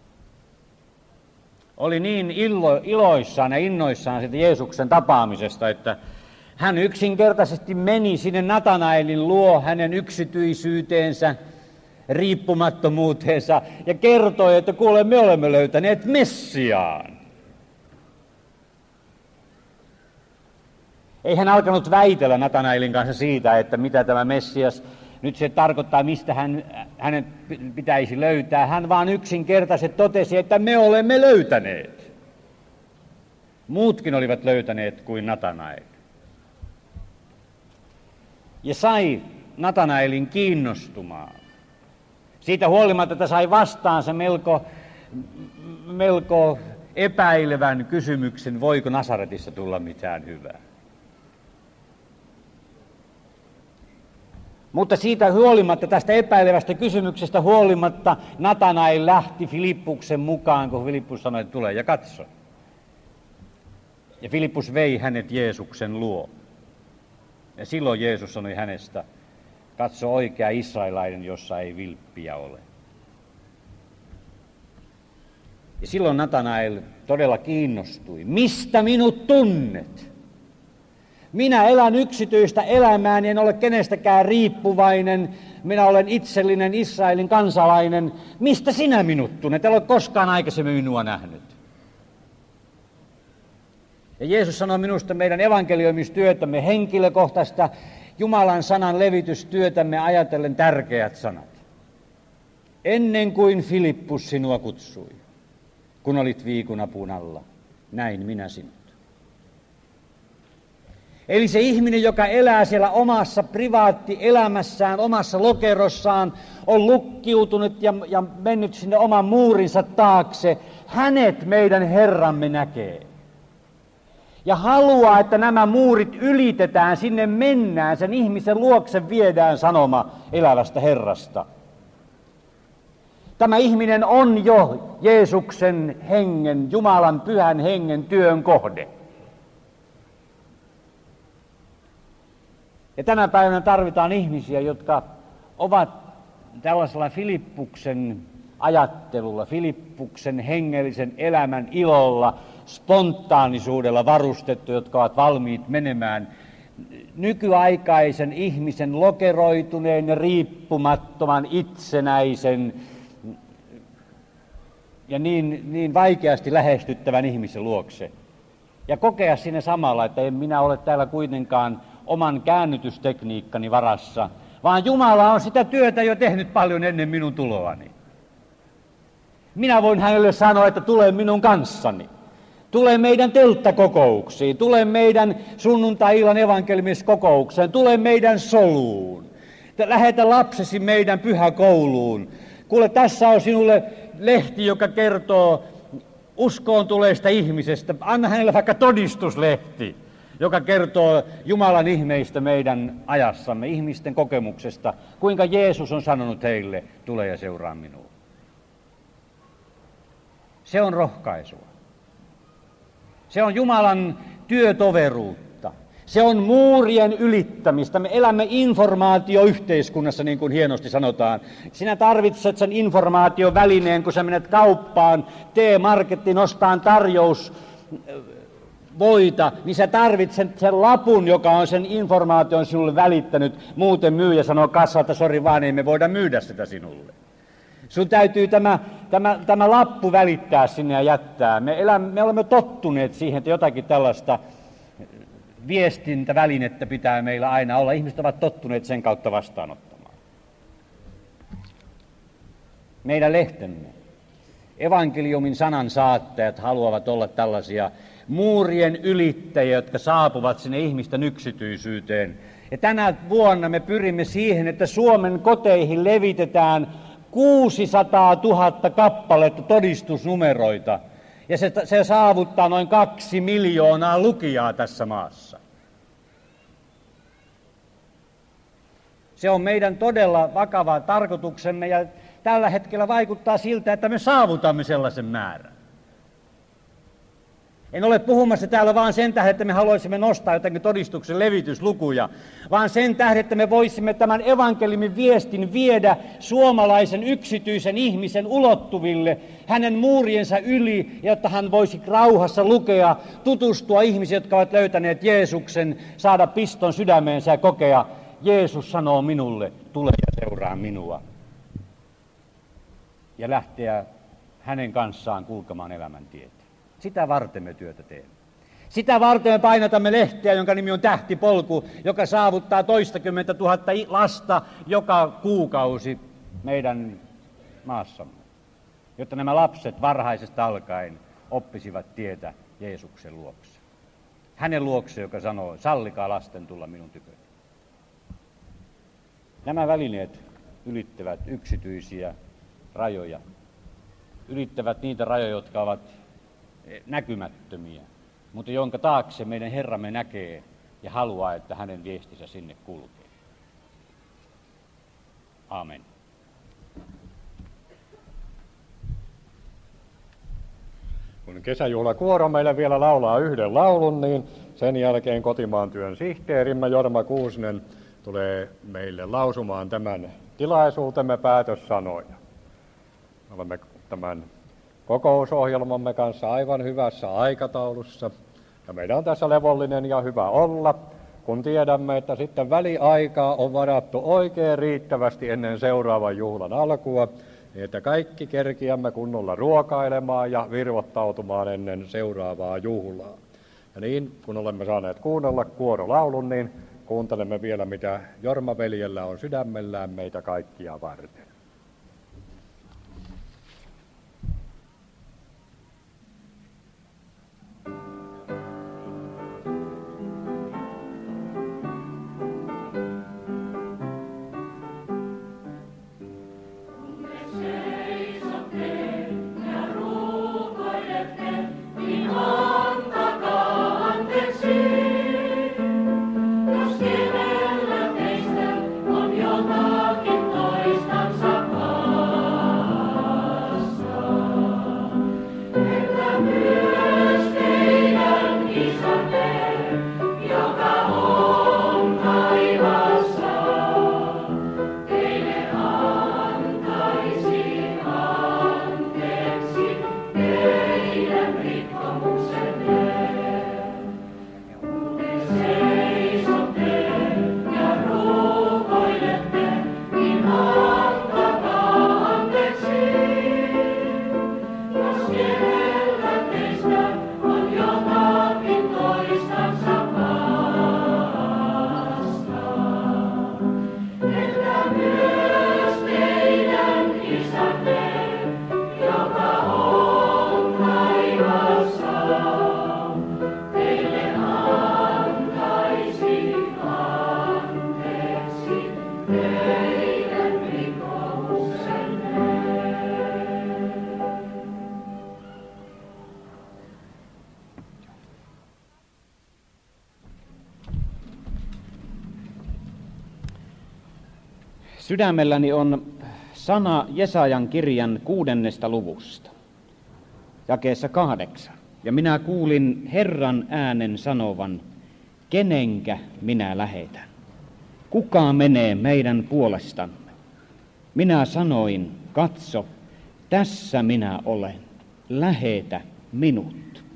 Oli niin ilo, iloissaan ja innoissaan siitä Jeesuksen tapaamisesta, että hän yksinkertaisesti meni sinne Natanaelin luo hänen yksityisyyteensä, riippumattomuuteensa ja kertoi, että kuule, me olemme löytäneet Messiaan. Ei hän alkanut väitellä Natanaelin kanssa siitä, että mitä tämä Messias nyt se tarkoittaa, mistä hän, hänen pitäisi löytää. Hän vaan yksinkertaisesti totesi, että me olemme löytäneet. Muutkin olivat löytäneet kuin Natanael. Ja sai Natanaelin kiinnostumaan. Siitä huolimatta, että sai vastaansa melko, melko epäilevän kysymyksen, voiko Nasaretissa tulla mitään hyvää. Mutta siitä huolimatta, tästä epäilevästä kysymyksestä huolimatta, Natanael lähti Filippuksen mukaan, kun Filippus sanoi, että tule ja katso. Ja Filippus vei hänet Jeesuksen luo. Ja silloin Jeesus sanoi hänestä, katso oikea israelainen, jossa ei vilppiä ole. Ja silloin Natanael todella kiinnostui. Mistä minut tunnet? Minä elän yksityistä elämääni, en ole kenestäkään riippuvainen. Minä olen itsellinen Israelin kansalainen. Mistä sinä minut tunnet? Et ole koskaan aikaisemmin minua nähnyt. Ja Jeesus sanoi minusta meidän evankelioimistyötämme, henkilökohtaista Jumalan sanan levitystyötämme ajatellen tärkeät sanat. Ennen kuin Filippus sinua kutsui. kun olit viikunapun alla. Näin minä sinut. Eli se ihminen, joka elää siellä omassa privaattielämässään, omassa lokerossaan, on lukkiutunut ja, ja mennyt sinne oman muurinsa taakse, hänet meidän Herramme näkee. Ja haluaa, että nämä muurit ylitetään, sinne mennään, sen ihmisen luokse viedään sanoma elävästä Herrasta. Tämä ihminen on jo Jeesuksen hengen, Jumalan pyhän hengen työn kohde. Ja tänä päivänä tarvitaan ihmisiä, jotka ovat tällaisella Filippuksen ajattelulla, Filippuksen hengellisen elämän ilolla, spontaanisuudella varustettu, jotka ovat valmiit menemään nykyaikaisen ihmisen lokeroituneen ja riippumattoman, itsenäisen ja niin, niin vaikeasti lähestyttävän ihmisen luokse. Ja kokea siinä samalla, että en minä ole täällä kuitenkaan oman käännytystekniikkani varassa, vaan Jumala on sitä työtä jo tehnyt paljon ennen minun tuloani. Minä voin hänelle sanoa, että tule minun kanssani. Tule meidän telttakokouksiin, tule meidän sunnuntai-illan evankeliumiskokoukseen, tule meidän soluun. Lähetä lapsesi meidän pyhäkouluun. Kuule, tässä on sinulle lehti, joka kertoo uskoon tuleista ihmisestä. Anna hänelle vaikka todistuslehti, joka kertoo Jumalan ihmeistä meidän ajassamme, ihmisten kokemuksesta, kuinka Jeesus on sanonut heille, tule ja seuraa minua. Se on rohkaisua. Se on Jumalan työtoveruutta. Se on muurien ylittämistä. Me elämme informaatioyhteiskunnassa, niin kuin hienosti sanotaan. Sinä tarvitset sen informaatiovälineen, kun sä menet kauppaan, T-markettiin ostaan tarjous voita, niin sä tarvitset sen lapun, joka on sen informaation sinulle välittänyt. Muuten myyjä sanoo kassalta, sori vaan, ei me voida myydä sitä sinulle. Sun täytyy tämä, tämä, tämä lappu välittää sinne ja jättää. Me, elämme, me olemme tottuneet siihen, että jotakin tällaista viestintävälinettä pitää meillä aina olla. Ihmiset ovat tottuneet sen kautta vastaanottamaan. Meidän lehtemme, evankeliumin sanan saattajat haluavat olla tällaisia muurien ylittäjiä, jotka saapuvat sinne ihmisten yksityisyyteen. Ja tänä vuonna me pyrimme siihen, että Suomen koteihin levitetään kuusisataatuhatta kappaletta todistusnumeroita, ja se, se saavuttaa noin kaksi miljoonaa lukijaa tässä maassa. Se on meidän todella vakava tarkoituksemme, ja tällä hetkellä vaikuttaa siltä, että me saavutamme sellaisen määrän. En ole puhumassa täällä vaan sen tähden, että me haluaisimme nostaa jotakin todistuksen levityslukuja, vaan sen tähden, että me voisimme tämän evankeliumin viestin viedä suomalaisen yksityisen ihmisen ulottuville, hänen muuriensa yli, jotta hän voisi rauhassa lukea, tutustua ihmisiin, jotka ovat löytäneet Jeesuksen, saada piston sydämeensä ja kokea, Jeesus sanoo minulle, tule ja seuraa minua. Ja lähteä hänen kanssaan kulkemaan elämäntietä. Sitä varten me työtä teemme. Sitä varten me painatamme lehteä, jonka nimi on Tähtipolku, joka saavuttaa toistakymmentä tuhatta lasta joka kuukausi meidän maassamme. Jotta nämä lapset varhaisesta alkaen oppisivat tietä Jeesuksen luokse. Hänen luokse, joka sanoo, sallikaa lasten tulla minun tyköni. Nämä välineet ylittävät yksityisiä rajoja. Ylittävät niitä rajoja, jotka ovat näkymättömiä, mutta jonka taakse meidän Herramme näkee ja haluaa, että hänen viestinsä sinne kulkee. Aamen. Kun kesäjuhlakuoro meille vielä laulaa yhden laulun, niin sen jälkeen kotimaan työn sihteerimme Jorma Kuusnen tulee meille lausumaan tämän tilaisuutemme päätössanoja. Olemme tämän kokousohjelmamme kanssa aivan hyvässä aikataulussa. Ja meidän on tässä levollinen ja hyvä olla, kun tiedämme, että sitten väliaikaa on varattu oikein riittävästi ennen seuraavan juhlan alkua, niin että kaikki kerkiämme kunnolla ruokailemaan ja virvoittautumaan ennen seuraavaa juhlaa. Ja niin, kun olemme saaneet kuunnella kuorolaulun, niin kuuntelemme vielä, mitä Jorma-veljellä on sydämellään meitä kaikkia varten. Sydämelläni on sana Jesajan kirjan kuudennesta luvusta, jakeessa kahdeksan. Ja minä kuulin Herran äänen sanovan, kenenkä minä lähetän? Kuka menee meidän puolestamme? Minä sanoin, katso, tässä minä olen, lähetä minut.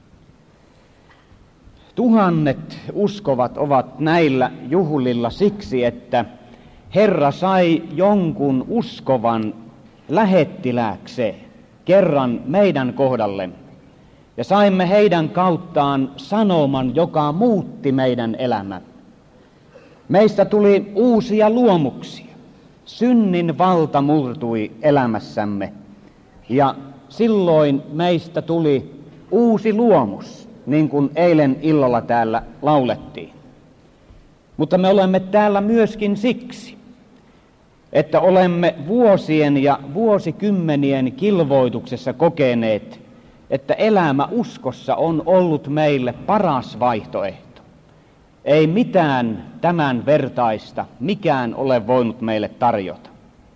Tuhannet uskovat ovat näillä juhlilla siksi, että Herra sai jonkun uskovan lähettilääkseen kerran meidän kohdallemme. Ja saimme heidän kauttaan sanoman, joka muutti meidän elämän. Meistä tuli uusia luomuksia. Synnin valta murtui elämässämme. Ja silloin meistä tuli uusi luomus, niin kuin eilen illalla täällä laulettiin. Mutta me olemme täällä myöskin siksi, että olemme vuosien ja vuosikymmenien kilvoituksessa kokeneet, että elämä uskossa on ollut meille paras vaihtoehto. Ei mitään tämän vertaista, mikään ole voinut meille tarjota.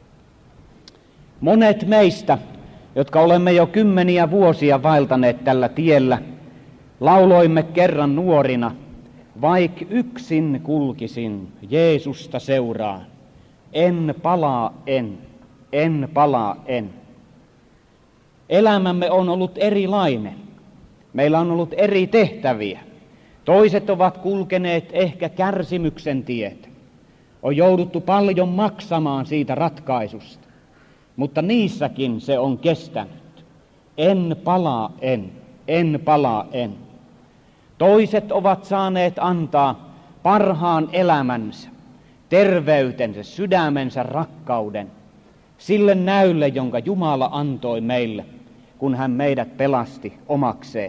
Monet meistä, jotka olemme jo kymmeniä vuosia vaeltaneet tällä tiellä, lauloimme kerran nuorina, vaik yksin kulkisin, Jeesusta seuraan, en palaa en, en palaa en. Elämämme on ollut erilainen. Meillä on ollut eri tehtäviä. Toiset ovat kulkeneet ehkä kärsimyksen tietä. On jouduttu paljon maksamaan siitä ratkaisusta. Mutta niissäkin se on kestänyt. En palaa en, en palaa en. Toiset ovat saaneet antaa parhaan elämänsä, terveytensä, sydämensä rakkauden sille näylle, jonka Jumala antoi meille, kun hän meidät pelasti omakseen.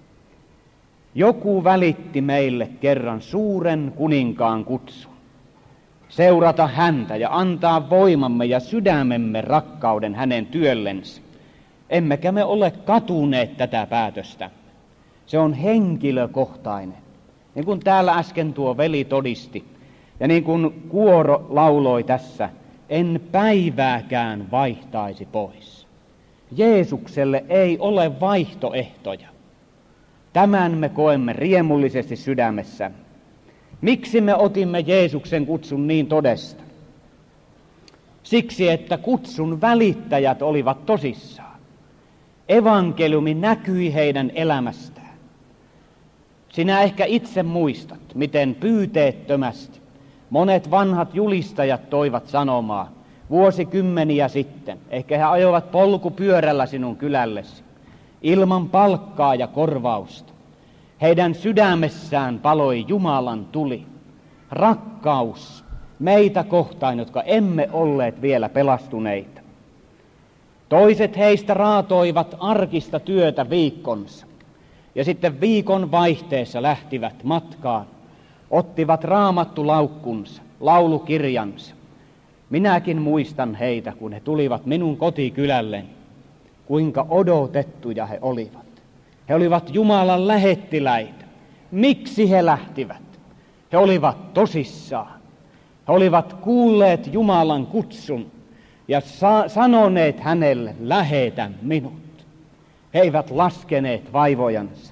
Joku välitti meille kerran suuren kuninkaan kutsun. Seurata häntä ja antaa voimamme ja sydämemme rakkauden hänen työllensä. Emmekä me ole katuneet tätä päätöstä. Se on henkilökohtainen. Niin kuin täällä äsken tuo veli todisti, ja niin kuin kuoro lauloi tässä, en päivääkään vaihtaisi pois. Jeesukselle ei ole vaihtoehtoja. Tämän me koemme riemullisesti sydämessä. Miksi me otimme Jeesuksen kutsun niin todesta? Siksi, että kutsun välittäjät olivat tosissaan. Evankeliumi näkyi heidän elämästään. Sinä ehkä itse muistat, miten pyyteettömästi monet vanhat julistajat toivat sanomaa vuosikymmeniä sitten. Ehkä he ajoivat polkupyörällä sinun kylällesi ilman palkkaa ja korvausta. Heidän sydämessään paloi Jumalan tuli, rakkaus meitä kohtaan, jotka emme olleet vielä pelastuneita. Toiset heistä raatoivat arkista työtä viikkonsa ja sitten viikon vaihteessa lähtivät matkaan, ottivat raamattulaukkunsa, laulukirjansa. Minäkin muistan heitä, kun he tulivat minun kotikylälleni, kuinka odotettuja he olivat. He olivat Jumalan lähettiläitä. Miksi he lähtivät? He olivat tosissaan. He olivat kuulleet Jumalan kutsun ja sa- sanoneet hänelle, lähetä minut. He eivät laskeneet vaivojansa.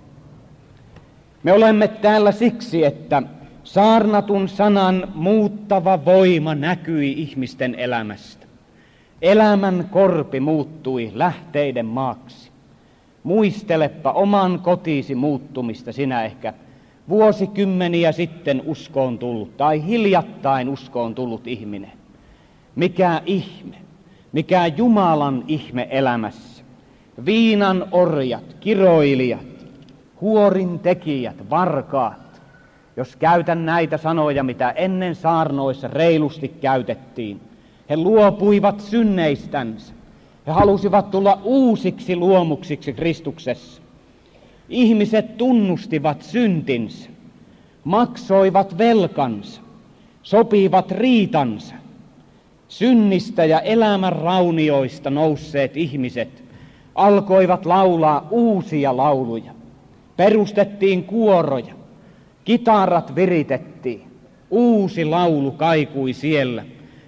Me olemme täällä siksi, että saarnatun sanan muuttava voima näkyi ihmisten elämästä. Elämän korpi muuttui lähteiden maaksi. Muistelepa oman kotisi muuttumista sinä ehkä vuosikymmeniä sitten uskoon tullut tai hiljattain uskoon tullut ihminen. Mikä ihme, mikä Jumalan ihme elämässä. Viinan orjat, kiroilijat, huorin tekijät, varkaat. Jos käytän näitä sanoja, mitä ennen saarnoissa reilusti käytettiin, he luopuivat synneistänsä. He halusivat tulla uusiksi luomuksiksi Kristuksessa. Ihmiset tunnustivat syntinsä, maksoivat velkansa, sopivat riitansa. Synnistä ja elämän raunioista nousseet ihmiset alkoivat laulaa uusia lauluja. Perustettiin kuoroja, kitarat viritettiin, uusi laulu kaikui siellä,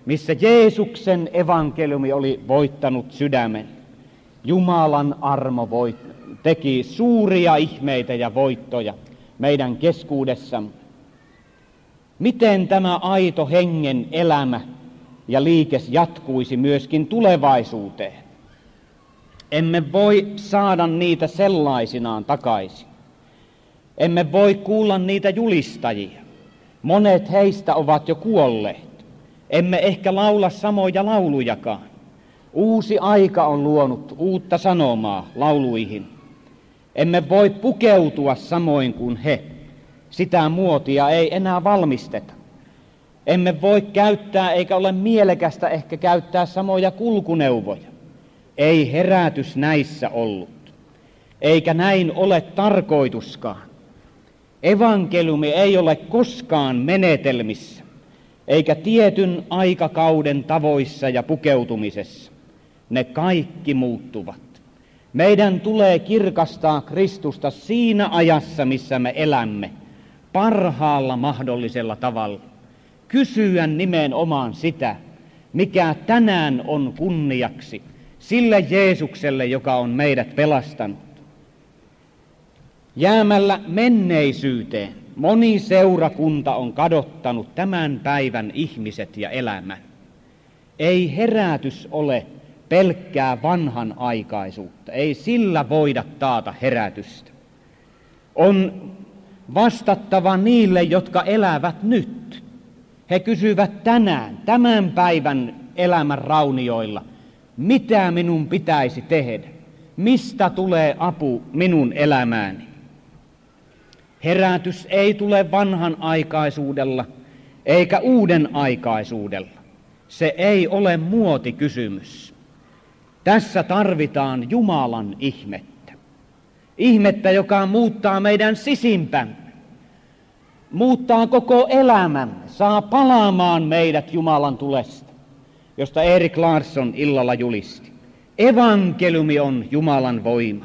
missä Jeesuksen evankeliumi oli voittanut sydämen. Jumalan armo voit, teki suuria ihmeitä ja voittoja meidän keskuudessamme. Miten tämä aito hengen elämä ja liikes jatkuisi myöskin tulevaisuuteen? Emme voi saada niitä sellaisinaan takaisin. Emme voi kuulla niitä julistajia. Monet heistä ovat jo kuolleet. Emme ehkä laula samoja laulujakaan. Uusi aika on luonut uutta sanomaa lauluihin. Emme voi pukeutua samoin kuin he. Sitä muotia ei enää valmisteta. Emme voi käyttää, eikä ole mielekästä ehkä käyttää samoja kulkuneuvoja. Ei herätys näissä ollut. Eikä näin ole tarkoituskaan. Evankeliumi ei ole koskaan menetelmissä, eikä tietyn aikakauden tavoissa ja pukeutumisessa. Ne kaikki muuttuvat. Meidän tulee kirkastaa Kristusta siinä ajassa, missä me elämme, parhaalla mahdollisella tavalla. Kysyä nimenomaan sitä, mikä tänään on kunniaksi sille Jeesukselle, joka on meidät pelastanut. Jäämällä menneisyyteen moni seurakunta on kadottanut tämän päivän ihmiset ja elämän. Ei herätys ole pelkkää vanhan aikaisuutta, ei sillä voida taata herätystä. On vastattava niille, jotka elävät nyt. He kysyvät tänään, tämän päivän elämän raunioilla, mitä minun pitäisi tehdä, mistä tulee apu minun elämääni. Herätys ei tule vanhan aikaisuudella eikä uuden aikaisuudella. Se ei ole muotikysymys. Tässä tarvitaan Jumalan ihmettä. Ihmettä, joka muuttaa meidän sisimpämme. Muuttaa koko elämämme, saa palaamaan meidät Jumalan tulesta, josta Erik Larsson illalla julisti. Evankeliumi on Jumalan voima.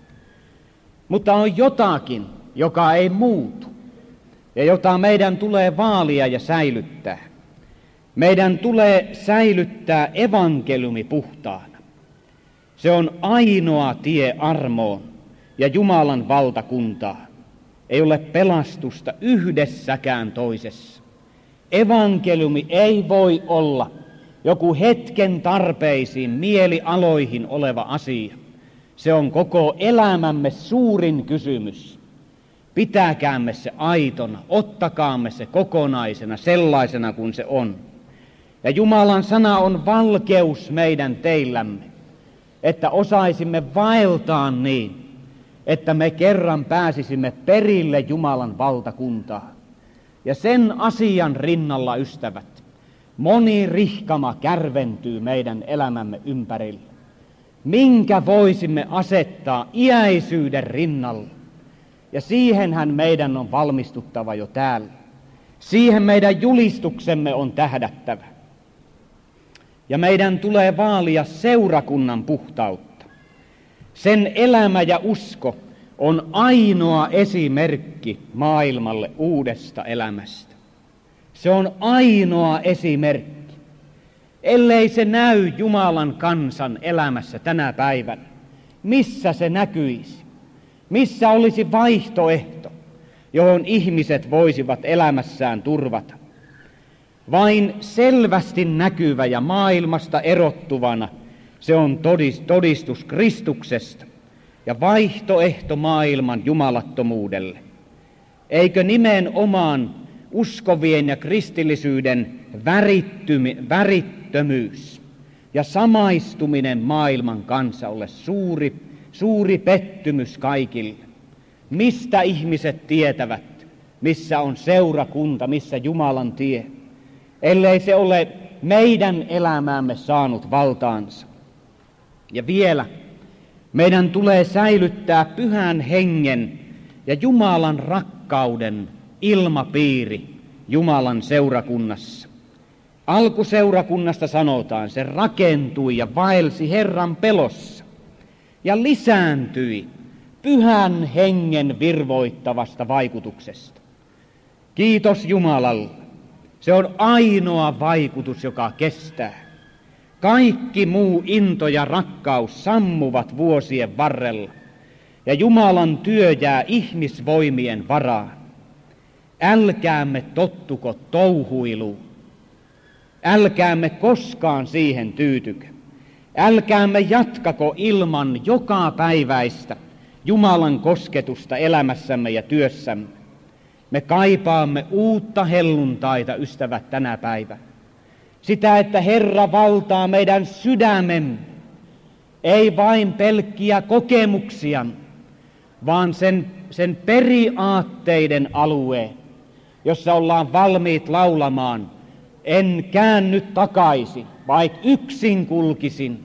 Mutta on jotakin, joka ei muutu ja jota meidän tulee vaalia ja säilyttää. Meidän tulee säilyttää evankeliumi puhtaana. Se on ainoa tie armoon ja Jumalan valtakuntaan. Ei ole pelastusta yhdessäkään toisessa. Evankeliumi ei voi olla joku hetken tarpeisiin, mielialoihin oleva asia. Se on koko elämämme suurin kysymys. Pitäkäämme se aitona, ottakaamme se kokonaisena, sellaisena kuin se on. Ja Jumalan sana on valkeus meidän teillämme, että osaisimme vaeltaa niin, että me kerran pääsisimme perille Jumalan valtakuntaan. Ja sen asian rinnalla, ystävät, moni rihkama kärventyy meidän elämämme ympärillä. Minkä voisimme asettaa iäisyyden rinnalle? Ja siihenhän meidän on valmistuttava jo täällä. Siihen meidän julistuksemme on tähdättävä. Ja meidän tulee vaalia seurakunnan puhtautta. Sen elämä ja usko on ainoa esimerkki maailmalle uudesta elämästä. Se on ainoa esimerkki. Ellei se näy Jumalan kansan elämässä tänä päivänä, missä se näkyisi? Missä olisi vaihtoehto, johon ihmiset voisivat elämässään turvata? Vain selvästi näkyvä ja maailmasta erottuvana se on todistus Kristuksesta ja vaihtoehto maailman jumalattomuudelle. Eikö nimenomaan uskovien ja kristillisyyden värittömyys ja samaistuminen maailman kanssa ole suuri, suuri pettymys kaikille? Mistä ihmiset tietävät, missä on seurakunta, missä Jumalan tie, ellei se ole meidän elämäämme saanut valtaansa? Ja vielä, meidän tulee säilyttää pyhän hengen ja Jumalan rakkauden ilmapiiri Jumalan seurakunnassa. Alkuseurakunnasta sanotaan, se rakentui ja vaelsi Herran pelossa ja lisääntyi pyhän hengen virvoittavasta vaikutuksesta. Kiitos Jumalalle. Se on ainoa vaikutus, joka kestää. Kaikki muu into ja rakkaus sammuvat vuosien varrella, ja Jumalan työ jää ihmisvoimien varaan. Älkäämme tottuko touhuiluun. Älkäämme koskaan siihen tyytykö. Älkäämme jatkako ilman joka päiväistä Jumalan kosketusta elämässämme ja työssämme. Me kaipaamme uutta helluntaita, ystävät, tänä päivänä. Sitä, että Herra valtaa meidän sydämemme, ei vain pelkkiä kokemuksia, vaan sen, sen periaatteiden alueen, jossa ollaan valmiit laulamaan, en käänny takaisin, vaikka yksin kulkisin.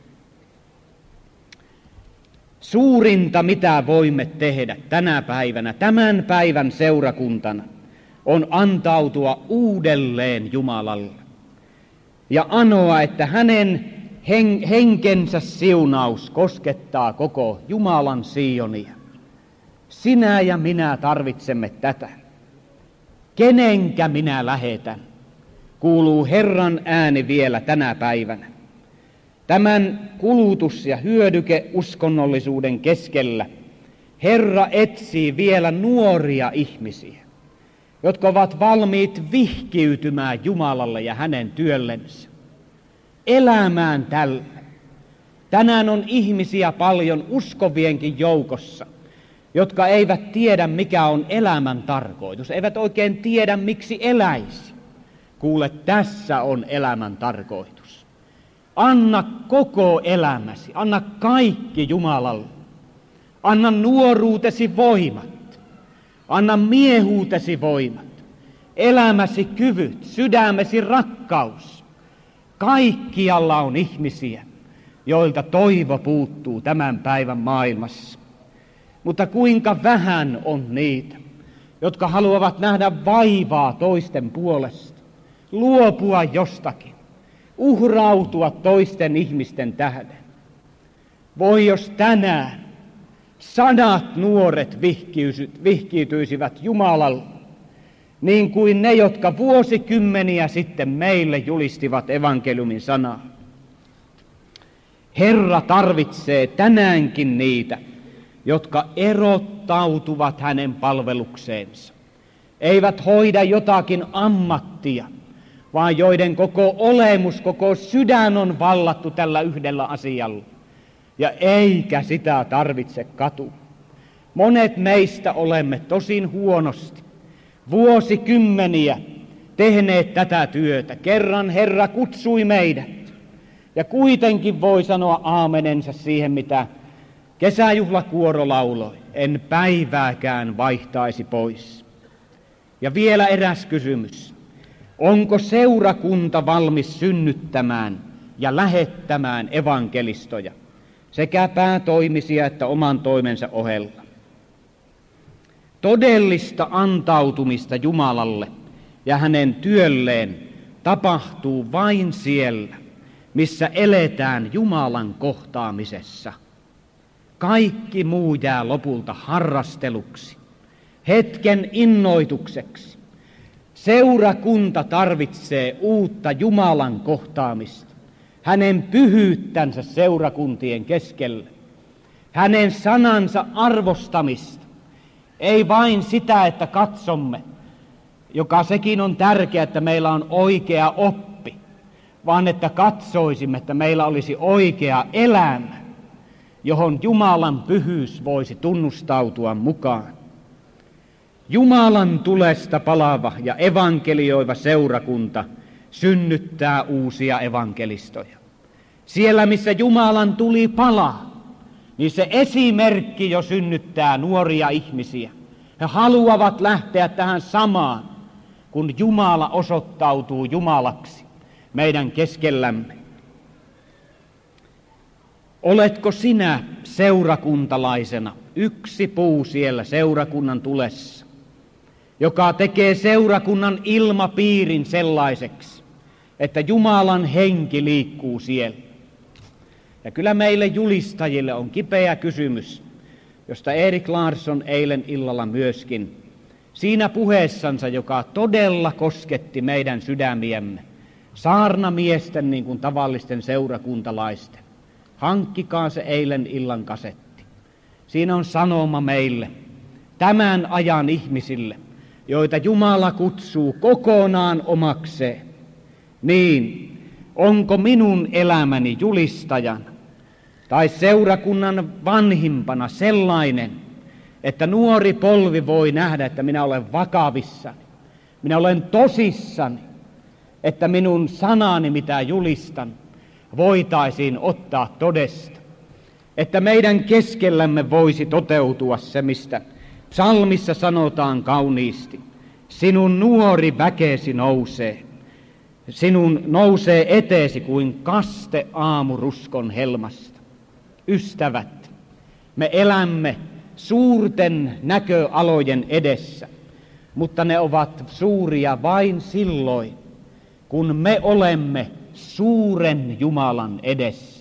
Suurinta, mitä voimme tehdä tänä päivänä, tämän päivän seurakuntana, on antautua uudelleen Jumalalle ja anoa, että hänen hen- henkensä siunaus koskettaa koko Jumalan Sionia. Sinä ja minä tarvitsemme tätä. Kenenkä minä lähetän? Kuuluu Herran ääni vielä tänä päivänä. Tämän kulutus- ja hyödykeuskonnollisuuden keskellä Herra etsii vielä nuoria ihmisiä, jotka ovat valmiit vihkiytymään Jumalalle ja hänen työllensä, elämään tällä. Tänään on ihmisiä paljon uskovienkin joukossa, jotka eivät tiedä, mikä on elämän tarkoitus, eivät oikein tiedä, miksi eläisi. Kuule, tässä on elämän tarkoitus. Anna koko elämäsi, anna kaikki Jumalalle. Anna nuoruutesi voimat, anna miehuutesi voimat, elämäsi kyvyt, sydämesi rakkaus. Kaikkialla on ihmisiä, joilta toivo puuttuu tämän päivän maailmassa. Mutta kuinka vähän on niitä, jotka haluavat nähdä vaivaa toisten puolesta, luopua jostakin, uhrautua toisten ihmisten tähden. Voi jos tänään sadat nuoret vihkiytyisivät Jumalalle, niin kuin ne, jotka vuosikymmeniä sitten meille julistivat evankeliumin sanaa. Herra tarvitsee tänäänkin niitä, jotka erottautuvat hänen palvelukseensa. Eivät hoida jotakin ammattia, vaan joiden koko olemus, koko sydän on vallattu tällä yhdellä asialla. Ja eikä sitä tarvitse katua. Monet meistä olemme tosin huonosti vuosikymmeniä tehneet tätä työtä. Kerran Herra kutsui meidät. Ja kuitenkin voi sanoa aamenensa siihen, mitä kesäjuhlakuoro lauloi. En päivääkään vaihtaisi pois. Ja vielä eräs kysymys. Onko seurakunta valmis synnyttämään ja lähettämään evankelistoja, sekä päätoimisia että oman toimensa ohella? Todellista antautumista Jumalalle ja hänen työlleen tapahtuu vain siellä, missä eletään Jumalan kohtaamisessa. Kaikki muu jää lopulta harrasteluksi, hetken innoitukseksi. Seurakunta tarvitsee uutta Jumalan kohtaamista, hänen pyhyyttänsä seurakuntien keskellä, hänen sanansa arvostamista. Ei vain sitä, että katsomme, joka sekin on tärkeää, että meillä on oikea oppi, vaan että katsoisimme, että meillä olisi oikea elämä, johon Jumalan pyhyys voisi tunnustautua mukaan. Jumalan tulesta palava ja evankelioiva seurakunta synnyttää uusia evankelistoja. Siellä, missä Jumalan tuli palaa, niin se esimerkki jo synnyttää nuoria ihmisiä. He haluavat lähteä tähän samaan, kun Jumala osoittautuu Jumalaksi meidän keskellämme. Oletko sinä seurakuntalaisena yksi puu siellä seurakunnan tulessa, joka tekee seurakunnan ilmapiirin sellaiseksi, että Jumalan henki liikkuu siellä? Ja kyllä meille julistajille on kipeä kysymys, josta Erik Larsson eilen illalla myöskin Siinä puheessansa, joka todella kosketti meidän sydämiemme, saarnamiesten niin kuin tavallisten seurakuntalaisten. Hankkikaa se eilen illan kasetti. Siinä on sanoma meille, tämän ajan ihmisille, joita Jumala kutsuu kokonaan omakseen. Niin, onko minun elämäni julistajan tai seurakunnan vanhimpana sellainen, että nuori polvi voi nähdä, että minä olen vakavissani, minä olen tosissani, että minun sanani, mitä julistan, voitaisiin ottaa todesta, että meidän keskellämme voisi toteutua se, mistä psalmissa sanotaan kauniisti. Sinun nuori väkesi nousee, sinun nousee eteesi kuin kaste aamuruskon helmasta. Ystävät, me elämme suurten näköalojen edessä, mutta ne ovat suuria vain silloin, kun me olemme suuren Jumalan edessä.